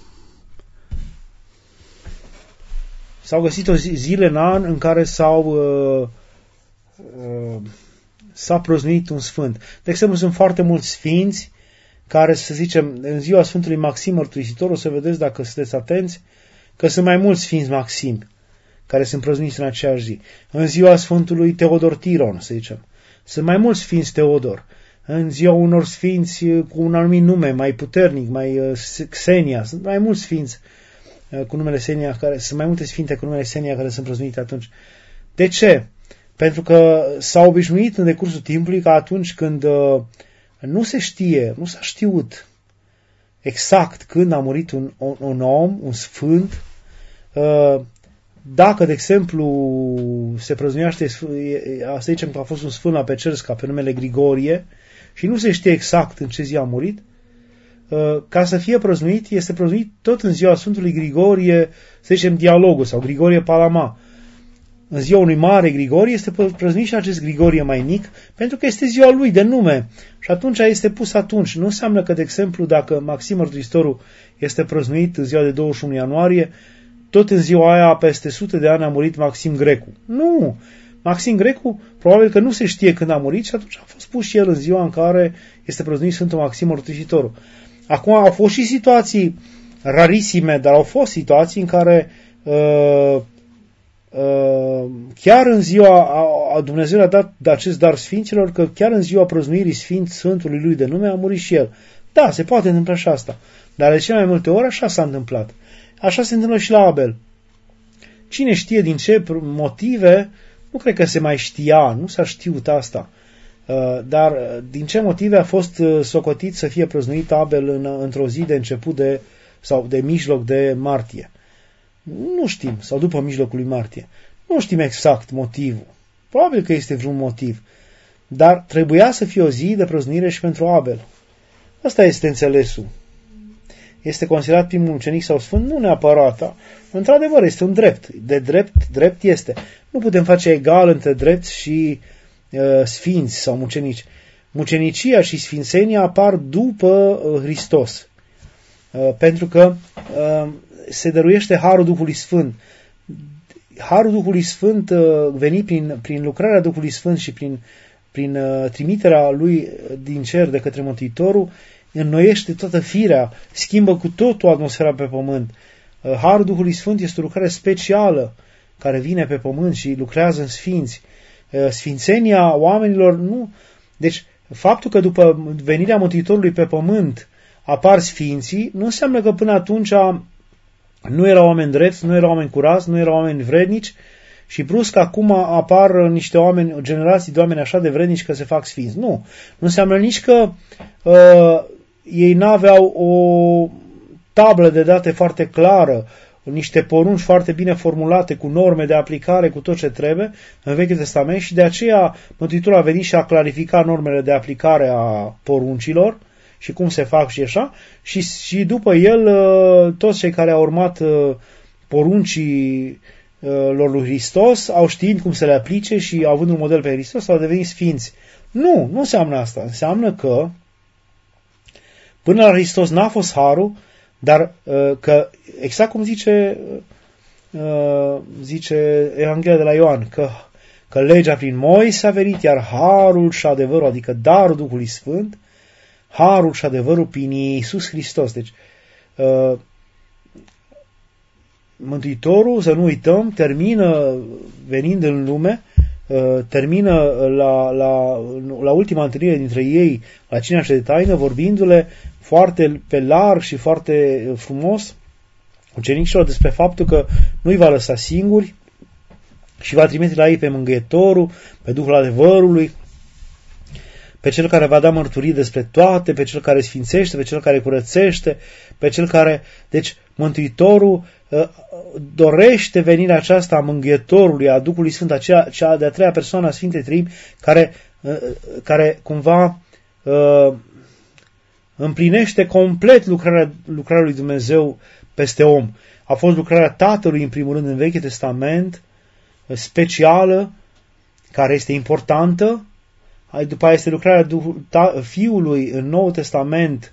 s-au găsit o zi, zile în an în care s-au uh, uh, s-a prăznuit un sfânt. De exemplu, sunt foarte mulți sfinți care, să zicem, în ziua Sfântului Maxim Mărturisitorul, o să vedeți, dacă sunteți atenți, că sunt mai mulți sfinți Maxim care sunt prăznuiți în aceeași zi. În ziua Sfântului Teodor Tiron, să zicem, sunt mai mulți sfinți Teodor. În ziua unor sfinți cu un anumit nume, mai puternic, mai uh, Xenia, sunt mai mulți sfinți cu numele Xenia, care sunt mai multe sfinte cu numele Xenia care sunt prăznuite atunci. De ce? Pentru că s-a obișnuit în decursul timpului că atunci când uh, nu se știe, nu s-a știut exact când a murit un, un, un om, un sfânt, uh, dacă, de exemplu, se prăznuiește, să zicem că a fost un sfânt la Pecersca pe numele Grigorie și nu se știe exact în ce zi a murit, ca să fie prăznuit, este prăznuit tot în ziua Sfântului Grigorie, să zicem Dialogul sau Grigorie Palama. În ziua unui mare Grigorie este prăznuit și acest Grigorie mai mic, pentru că este ziua lui de nume. Și atunci este pus atunci. Nu înseamnă că, de exemplu, dacă Maxim Mărturisitorul este prăznuit în ziua de douăzeci și unu ianuarie, tot în ziua aia, peste sute de ani, a murit Maxim Grecu. Nu! Maxim Grecu, probabil că nu se știe când a murit și atunci a fost pus și el în ziua în care este prăznuit Sfântul Maxim Mărturisitorul. Acum au fost și situații rarisime, dar au fost situații în care uh, uh, chiar în ziua, a, Dumnezeu a dat de acest dar sfinților, că chiar în ziua prăznuirii Sfânt Sfântului lui de nume a murit și el. Da, se poate întâmpla și asta, dar de cele mai multe ori așa s-a întâmplat. Așa se întâmplă și la Abel. Cine știe din ce motive, nu cred că se mai știa, nu s-a știut asta. Dar din ce motive a fost socotit să fie prăznuit Abel în, într-o zi de început de, sau de mijloc de martie? Nu știm, sau după mijlocul lui martie. Nu știm exact motivul. Probabil că este vreun motiv. Dar trebuia să fie o zi de prăznuire și pentru Abel. Asta este înțelesul. este considerat primul mucenic sau sfânt? Nu neapărat. Într-adevăr, este un drept. De drept, drept este. Nu putem face egal între drept și uh, sfinți sau mucenici. Mucenicia și sfințenia apar după uh, Hristos. Uh, pentru că uh, se dăruiește Harul Duhului Sfânt. Harul Duhului Sfânt uh, venit prin, prin lucrarea Duhului Sfânt și prin, prin uh, trimiterea Lui din cer de către Mântuitorul, înnoiește toată firea, schimbă cu totul atmosfera pe pământ. Uh, Harul Duhului Sfânt este o lucrare specială care vine pe pământ și lucrează în sfinți. Uh, sfințenia oamenilor nu... Deci, faptul că după venirea Mântuitorului pe pământ apar sfinții, nu înseamnă că până atunci nu erau oameni drepți, nu erau oameni curați, nu erau oameni vrednici și brusc acum apar niște oameni, generații de oameni așa de vrednici că se fac sfinți. Nu. Nu înseamnă nici că uh, ei n-aveau o tablă de date foarte clară, niște porunci foarte bine formulate, cu norme de aplicare, cu tot ce trebuie în Vechiul Testament și de aceea Mântuitorul a venit și a clarificat normele de aplicare a poruncilor și cum se fac și așa, și, și după el toți cei care au urmat poruncii lor lui Hristos, au știind cum să le aplice și având un model pe Hristos, au devenit sfinți. Nu, nu înseamnă asta. Înseamnă că până la Hristos n-a fost harul, dar că, exact cum zice, zice Evanghelia de la Ioan, că, că legea prin Moise a venit, iar harul și adevărul, adică darul Duhului Sfânt, harul și adevărul prin Iisus Hristos. Deci, Mântuitorul, să nu uităm, termină venind în lume, termină la, la, la ultima întâlnire dintre ei, la Cina de Taină, vorbindu-le foarte pe larg și foarte frumos ucenicilor despre faptul că nu îi va lăsa singuri și va trimite la ei pe Mângâietorul, pe Duhul adevărului, pe cel care va da mărturii despre toate, pe cel care sfințește, pe cel care curățește, pe cel care... Deci, Mântuitorul uh, dorește venirea aceasta a Mângâietorului, a Duhului Sfânt, aceea, cea de-a treia persoană a Sfintei Treimi, care, uh, care cumva uh, împlinește complet lucrarea, lucrarea lui Dumnezeu peste om. A fost lucrarea Tatălui, în primul rând, în Vechiul Testament, specială, care este importantă. După aia este lucrarea Fiului în Noul Testament,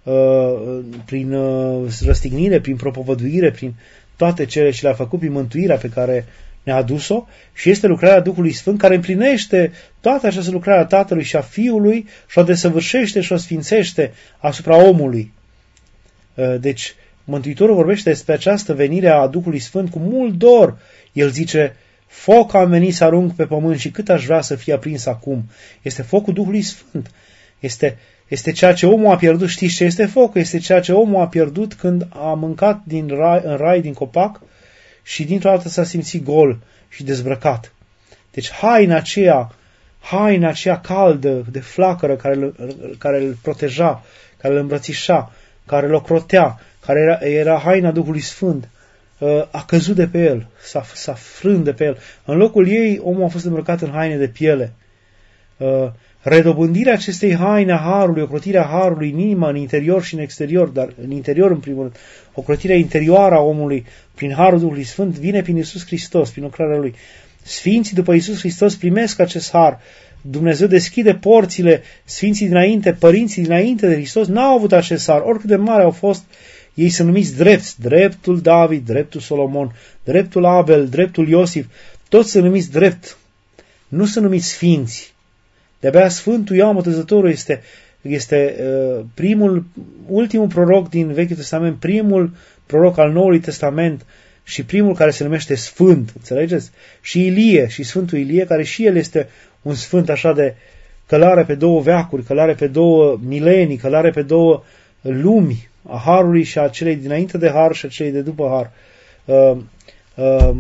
prin răstignire, prin propovăduire, prin toate cele ce le-a făcut, prin mântuirea pe care ne-a adus-o, și este lucrarea Duhului Sfânt care împlinește toată această lucrare a Tatălui și a Fiului și o desăvârșește și o sfințește asupra omului. Deci, Mântuitorul vorbește despre această venire a Duhului Sfânt cu mult dor. El zice: foc am venit să arunc pe pământ și cât aș vrea să fie aprins acum. Este focul Duhului Sfânt. Este, este ceea ce omul a pierdut. Știți ce este focul? Este ceea ce omul a pierdut când a mâncat din rai, în rai, din copac, și dintr-o dată s-a simțit gol și dezbrăcat. Deci haina aceea, haina aceea caldă, de flacără, care, care îl proteja, care îl îmbrățișa, care îl ocrotea, care era, era haina Duhului Sfânt, a căzut de pe el, s-a, s-a frânt de pe el. În locul ei, omul a fost îmbrăcat în haine de piele. Redobândirea acestei haine a harului, ocrotirea harului în inima, în interior și în exterior, dar în interior în primul rând, ocrotirea interioară a omului prin harul Duhului Sfânt vine prin Iisus Hristos, prin lucrarea Lui. Sfinții după Iisus Hristos primesc acest har. Dumnezeu deschide porțile. Sfinții dinainte, părinții dinainte de Hristos n-au avut acest har. Oricât de mare au fost, ei sunt numiți drepți. Dreptul David, dreptul Solomon, dreptul Abel, dreptul Iosif. Toți sunt numiți drept. Nu sunt numiți sfinți. De-abia Sfântul Ioan Botezătorul este, este uh, primul, ultimul proroc din Vechiul Testament, primul proroc al Noului Testament și primul care se numește Sfânt. Înțelegeți? Și Ilie, și Sfântul Ilie, care și el este un sfânt așa de călare pe două veacuri, călare pe două milenii, călare pe două lumi, a harului și a celei dinainte de har și a celei de după har. Uh, uh,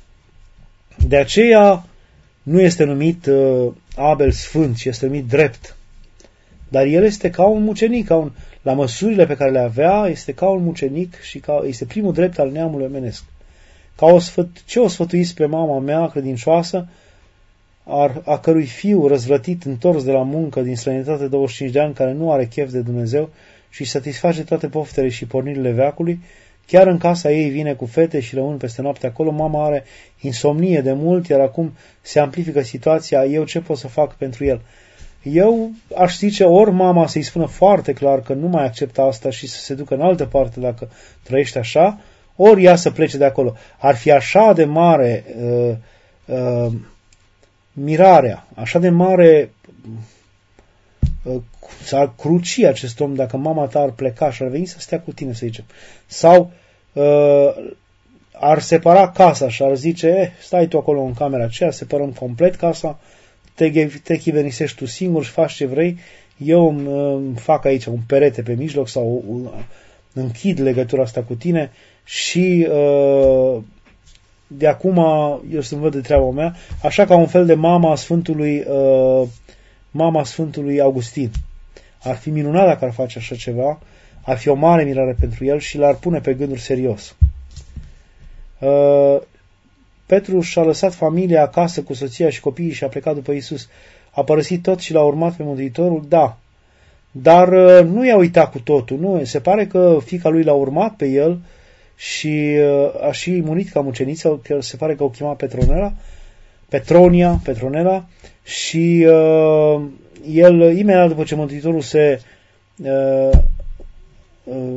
de aceea nu este numit uh, Abel sfânt, ci este numit drept. Dar el este ca un mucenic, ca un, la măsurile pe care le avea, este ca un mucenic și ca, este primul drept al neamului omenesc. Ca o sfăt, ce o sfătuiți pe mama mea credincioasă, ar, a cărui fiu răzvrătit, întors de la muncă din străinătate douăzeci și cinci de ani, care nu are chef de Dumnezeu și satisface toate poftele și pornirile veacului. Chiar în casa ei vine cu fete și rămân peste noapte acolo. Mama are insomnie de mult, iar acum se amplifică situația. Eu ce pot să fac pentru el? Eu aș zice ori mama să-i spună foarte clar că nu mai acceptă asta și să se ducă în altă parte dacă trăiește așa, ori ea să plece de acolo. Ar fi așa de mare uh, uh, mirarea, așa de mare uh, s-ar cruci acest om dacă mama ta ar pleca și ar veni să stea cu tine, să zicem. Sau uh, ar separa casa și ar zice, eh, stai tu acolo în camera aceea, separăm complet casa, te, te chivenisești tu singur și faci ce vrei, eu îmi, îmi fac aici un perete pe mijloc sau un, închid legătura asta cu tine și uh, de acum eu să-mi văd de treaba mea, așa ca un fel de mama Sfântului uh, mama Sfântului Augustin. Ar fi minunat dacă ar face așa ceva, ar fi o mare mirare pentru el și l-ar pune pe gânduri serios. Uh, Petru și-a lăsat familia acasă cu soția și copiii și a plecat după Iisus. A părăsit tot și l-a urmat pe Mântuitorul? Da. Dar uh, nu i-a uitat cu totul. Nu. Se pare că fiica lui l-a urmat pe el și uh, a și murit ca muceniță. Se pare că o chema Petronela, Petronia, Petronela și uh, el, imediat după ce Mântuitorul se uh, uh,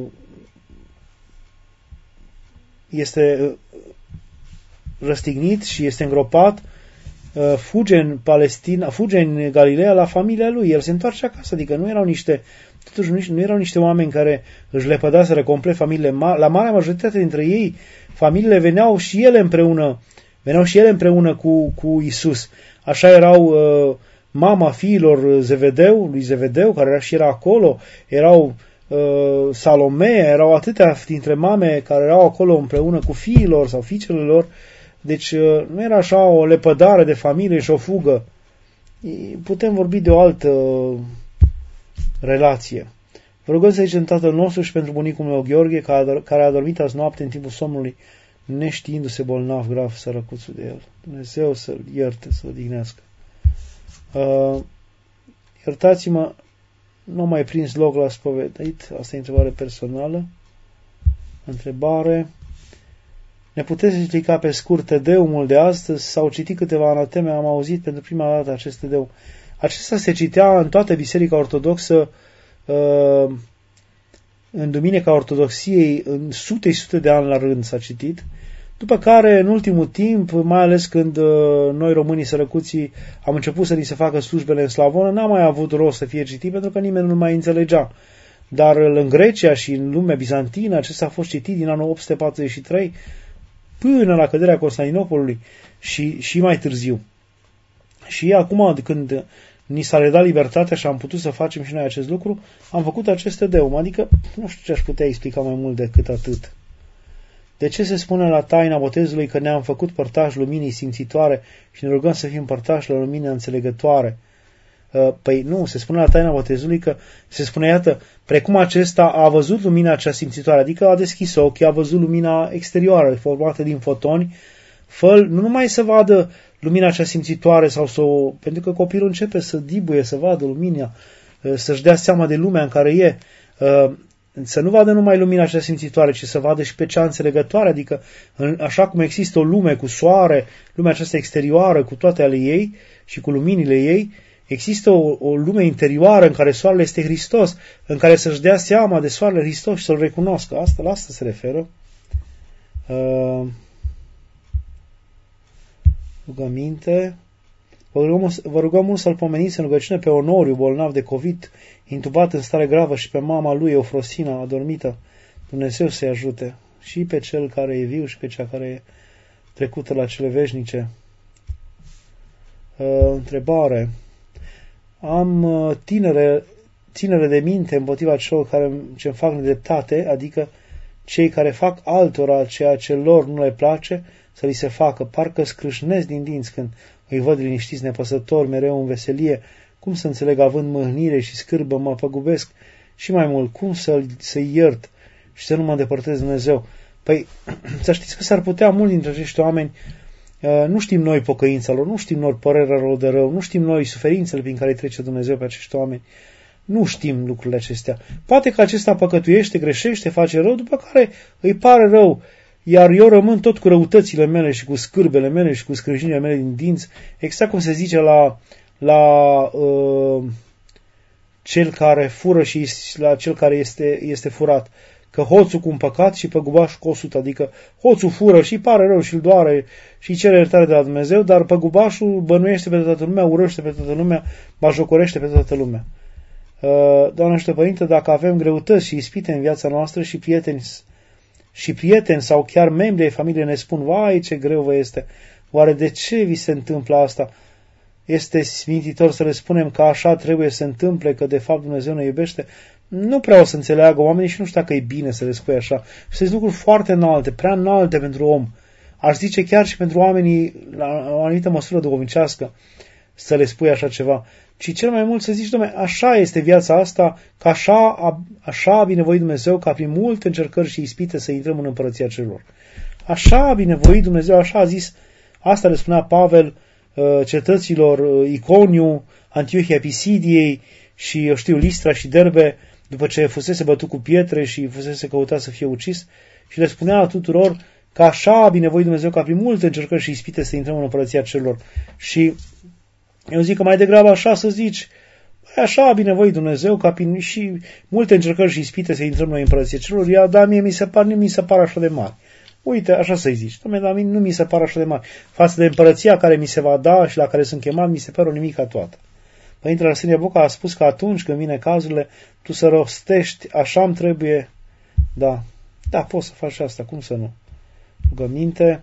este uh, răstignit și este îngropat, uh, fuge în Palestina, fuge în Galileea la familia lui. El se întoarce acasă, adică nu erau niște, totuși nu erau niște oameni care își lepădaseră complet familiile. La marea majoritate dintre ei, familiile veneau și ele împreună, veneau și ele împreună cu, cu Isus. Așa erau uh, mama fiilor Zevedeu, lui Zevedeu, care era și era acolo, erau uh, Salome, erau atâtea dintre mame care erau acolo împreună cu fiilor sau fiicele lor. Deci uh, nu era așa o lepădare de familie și o fugă. Putem vorbi de o altă uh, relație. Vă rugăm să zicem Tatăl nostru și pentru bunicul meu Gheorghe, care a dormit azi noapte în timpul somnului, neștiindu-se bolnav grav, sărăcuțul de el. Dumnezeu să-l ierte, să-l dignească. Uh, iertați-mă, nu am mai prins loc la spovedit. Asta e întrebare personală. Întrebare. Ne puteți explica pe scurt Tedeumul de astăzi? S-au citit câteva anateme, am auzit pentru prima dată acest Tedeum. Acesta se citea în toată Biserica Ortodoxă uh, în Duminica Ortodoxiei, în sute și sute de ani la rând s-a citit. După care, în ultimul timp, mai ales când uh, noi românii sărăcuții am început să ni se facă slujbele în slavonă, n-a mai avut rost să fie citit pentru că nimeni nu mai înțelegea. Dar în Grecia și în lumea bizantină acesta a fost citit din anul opt sute patruzeci și trei până la căderea Constantinopolului și, și mai târziu. Și acum, când ni s-a redat libertatea și am putut să facem și noi acest lucru, am făcut acest Tedeum. Adică, nu știu ce aș putea explica mai mult decât atât. De ce se spune la taina botezului că ne-am făcut părtași luminii simțitoare și ne rugăm să fim părtași la lumina înțelegătoare? Păi nu, se spune la taina botezului că se spune, iată, precum acesta a văzut lumina acea simțitoare, adică a deschis ochii, a văzut lumina exterioară formată din fotoni, fă, nu numai să vadă lumina acea simțitoare, sau să o, pentru că copilul începe să dibuie, să vadă lumina, să-și dea seama de lumea în care e, să nu vadă numai lumina acea simțitoare, ci să vadă și pe cea înțelegătoare, adică așa cum există o lume cu soare, lumea aceasta exterioară cu toate ale ei și cu luminile ei, există o, o lume interioară în care soarele este Hristos, în care să-și dea seama de soarele Hristos și să-L recunoască. Asta, la asta se referă. Uh, rugăminte. Vă rugăm, vă rugăm mult să-L pomeniți în rugăciune pe Onoriu, bolnav de COVID, intubat în stare gravă, și pe mama lui, Eufrosina, adormită. Dumnezeu să-i ajute. Și pe cel care e viu și pe cea care e trecută la cele veșnice. Uh, întrebare. Am uh, tinere, tinere de minte împotriva celor care ce îmi fac nedreptate, adică cei care fac altora ceea ce lor nu le place să li se facă, parcă scrâșnesc din dinți când îi văd liniștiți, nepăsători, mereu în veselie. Cum să înțeleg, având mâhnire și scârbă, mă păgubesc? Și mai mult, cum să-i să iert și să nu mă îndepărtez Dumnezeu? Păi, să știți că s-ar putea mulți dintre acești oameni, uh, nu știm noi pocăința lor, nu știm noi părerea lor de rău, nu știm noi suferințele prin care trece Dumnezeu pe acești oameni. Nu știm lucrurile acestea. Poate că acesta păcătuiește, greșește, face rău, după care îi pare rău, iar eu rămân tot cu răutățile mele și cu scârbele mele și cu scrâșinile mele din dinți, exact cum se zice la, la uh, cel care fură și la cel care este, este furat. Că hoțul cu un păcat și păgubașul cu o sută. Adică hoțul fură și pare rău și îl doare și cere iertare de la Dumnezeu, dar păgubașul bănuiește pe toată lumea, urăște pe toată lumea, bajocorește pe toată lumea. Doamne și Părinte, dacă avem greutăți și ispite în viața noastră și prieteni, și prieteni sau chiar membri ai familiei ne spun, vai ce greu vă este, oare de ce vi se întâmplă asta? Este smintitor să le spunem că așa trebuie să se întâmple, că de fapt Dumnezeu ne iubește? Nu prea o să înțeleagă oamenii și nu știu dacă e bine să le spui așa. Și sunt lucruri foarte înalte, prea înalte pentru om. Aș zice chiar și pentru oamenii la o anumită măsură duhovnicească să le spui așa ceva. Ci cel mai mult să zici, dom'le, așa este viața asta, că așa a, așa a binevoit Dumnezeu ca prin multe încercări și ispite să intrăm în împărăția celor. Așa a binevoit Dumnezeu, așa a zis, asta le spunea Pavel cetăților Iconiu, Antiohia Pisidiei și, eu știu, Listra și Derbe, după ce fusese bătut cu pietre și fusese căutat să fie ucis, și le spunea tuturor că așa a binevoit Dumnezeu ca prin multe încercări și ispite să intrăm în împărăția celor. Și eu zic că mai degrabă așa să zici, așa a binevoit Dumnezeu ca prin și multe încercări și ispite să intrăm noi în împărăția celor, ia, da, mie mi se par, nu mi se par așa de mari. Uite, așa să-i zici, dom'le, dar nu mi se par așa de mari. Față de împărăția care mi se va da și la care sunt chemat, mi se pare o nimica toată. Părintele Arsenie Boca a spus că atunci când vine cazurile, tu să rostești, așa-mi trebuie, da, da, poți să faci asta, cum să nu? Rugăminte,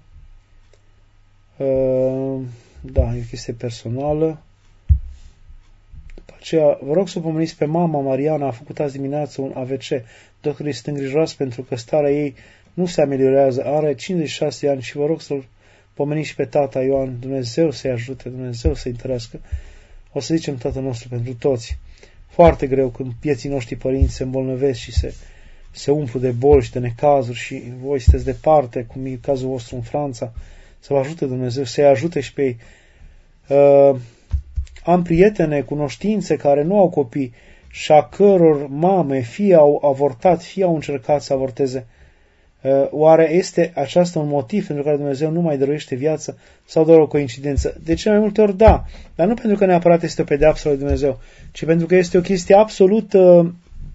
uh, da, e o chestie personală. După aceea, vă rog să o pomeniți pe mama Mariana, a făcut azi dimineață un A V C. Doctorii sunt îngrijorați pentru că starea ei nu se ameliorează, are cincizeci și șase ani și vă rog să-l pomeniți și pe tata Ioan, Dumnezeu să-i ajute, Dumnezeu să-i întărească. O să zicem Tatăl nostru pentru toți. Foarte greu când vieții noștri părinți se îmbolnăvesc și se, se umplu de boli și de necazuri și voi sunteți departe, cum e cazul vostru în Franța, să vă ajute Dumnezeu, să-i ajute și pe ei. Uh, am prietene, cunoștințe care nu au copii și a căror mame fie au avortat, fie au încercat să avorteze. Oare este aceasta un motiv pentru care Dumnezeu nu mai dăruiește viață sau doar o coincidență? De ce mai multe ori da, dar nu pentru că neapărat este o pedeapsă lui Dumnezeu, ci pentru că este o chestie absolut uh,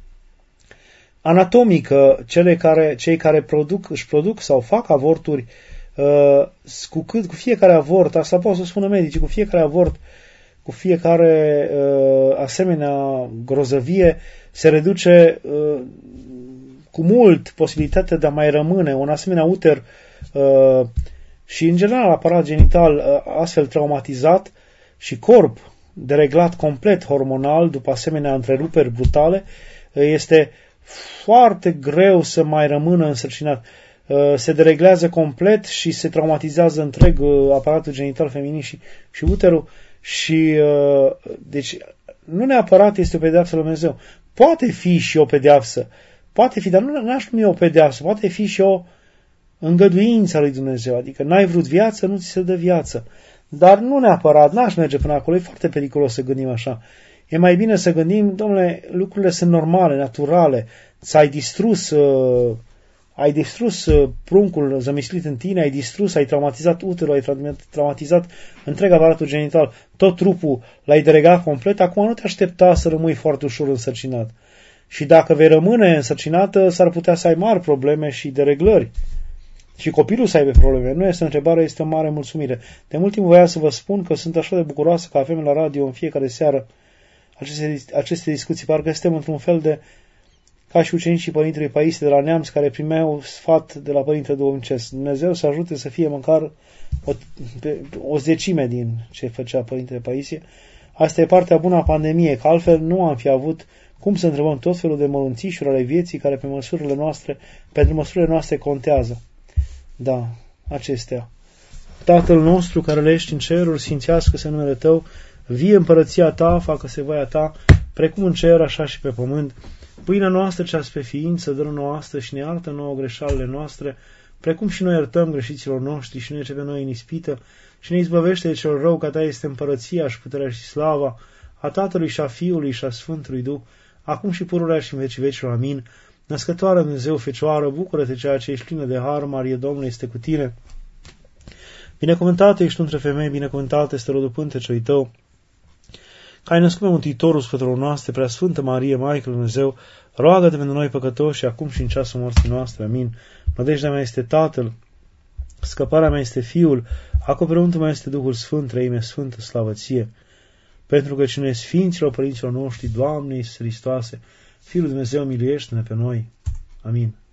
anatomică. Cele care, cei care produc, își produc sau fac avorturi, uh, cu, cât, cu fiecare avort, asta pot să spună medicii, cu fiecare avort, cu fiecare uh, asemenea grozăvie, se reduce uh, cu mult posibilitatea de a mai rămâne un asemenea uter uh, și, în general, aparat genital uh, astfel traumatizat și corp dereglat complet hormonal după asemenea întreruperi brutale, uh, este foarte greu să mai rămână însărcinat. Uh, se dereglează complet și se traumatizează întreg uh, aparatul genital feminin și, și uterul și, uh, deci, nu neapărat este o pedeapsă lui Dumnezeu. Poate fi și o pedeapsă, poate fi, dar nu n-aș numi o pedeapsă, poate fi și o îngăduință a lui Dumnezeu, adică n-ai vrut viață, nu ți se dă viață. Dar nu neapărat, n-aș merge până acolo, e foarte periculos să gândim așa. E mai bine să gândim, domnule, lucrurile sunt normale, naturale, ți-ai distrus, uh, ai distrus uh, pruncul zămislit în tine, ai distrus, ai traumatizat uterul, ai traumatizat întreg aparatul genital, tot trupul l-ai deregat complet, acum nu te aștepta să rămâi foarte ușor însărcinat. Și dacă vei rămâne însărcinată, s-ar putea să ai mari probleme și dereglări. Și copilul să aibă probleme. Nu este o întrebare, este o mare mulțumire. De mult timp voia să vă spun că sunt așa de bucuroasă că avem la radio în fiecare seară aceste, aceste discuții. Parcă suntem într-un fel de, ca și ucenicii Părintelui Paisie de la Neamț, care primeau sfat de la Părintele Duhovnicesc. Dumnezeu să ajute să fie măcar o, o zecime din ce făcea Părintele Paisie. Asta e partea bună a pandemiei, că altfel nu am fi avut cum să întrebăm tot felul de mărunțișuri ale vieții care pe măsurile noastre, pentru măsurile noastre contează. Da, acestea. Tatăl nostru care ești în ceruri, sfințească-se numele Tău, vie împărăția Ta, facă-se voia Ta, precum în cer, așa și pe pământ. Pâinea noastră cea-ți pe ființă, dă-ne nouă astăzi și ne iartă nouă greșalele noastre, precum și noi iertăm greșiților noștri și nu ne pe noi în ispită, și ne izbăvește de cel rău, că Ta este împărăția și puterea și slava, a Tatălui și a Fiului și a Sfântului Duh, acum și pururea și în vecii vecilor. Amin. Născătoare Dumnezeu, Fecioară, bucură-te ceea ce ești plină de har, Marie Domnul este cu tine. Binecuvântată ești tu între femei, binecuvântată este rodul pântecelui tău, că ai născut pe Mântuitorul sufletelor noastre, Preasfântă Marie, Maică lui Dumnezeu, roagă-te pentru noi păcătoși, acum și în ceasul morții noastre. Amin. Nădejdea mea este Tatăl, scăparea mea este Fiul, acoperământul meu este Duhul Sfânt, Treime Sfântă, slavă ție. Pentru că cine Sfinților Părinților noștri, Doamne Iisuse Hristoase, Fiul Dumnezeu, miluiește-ne pe noi. Amin.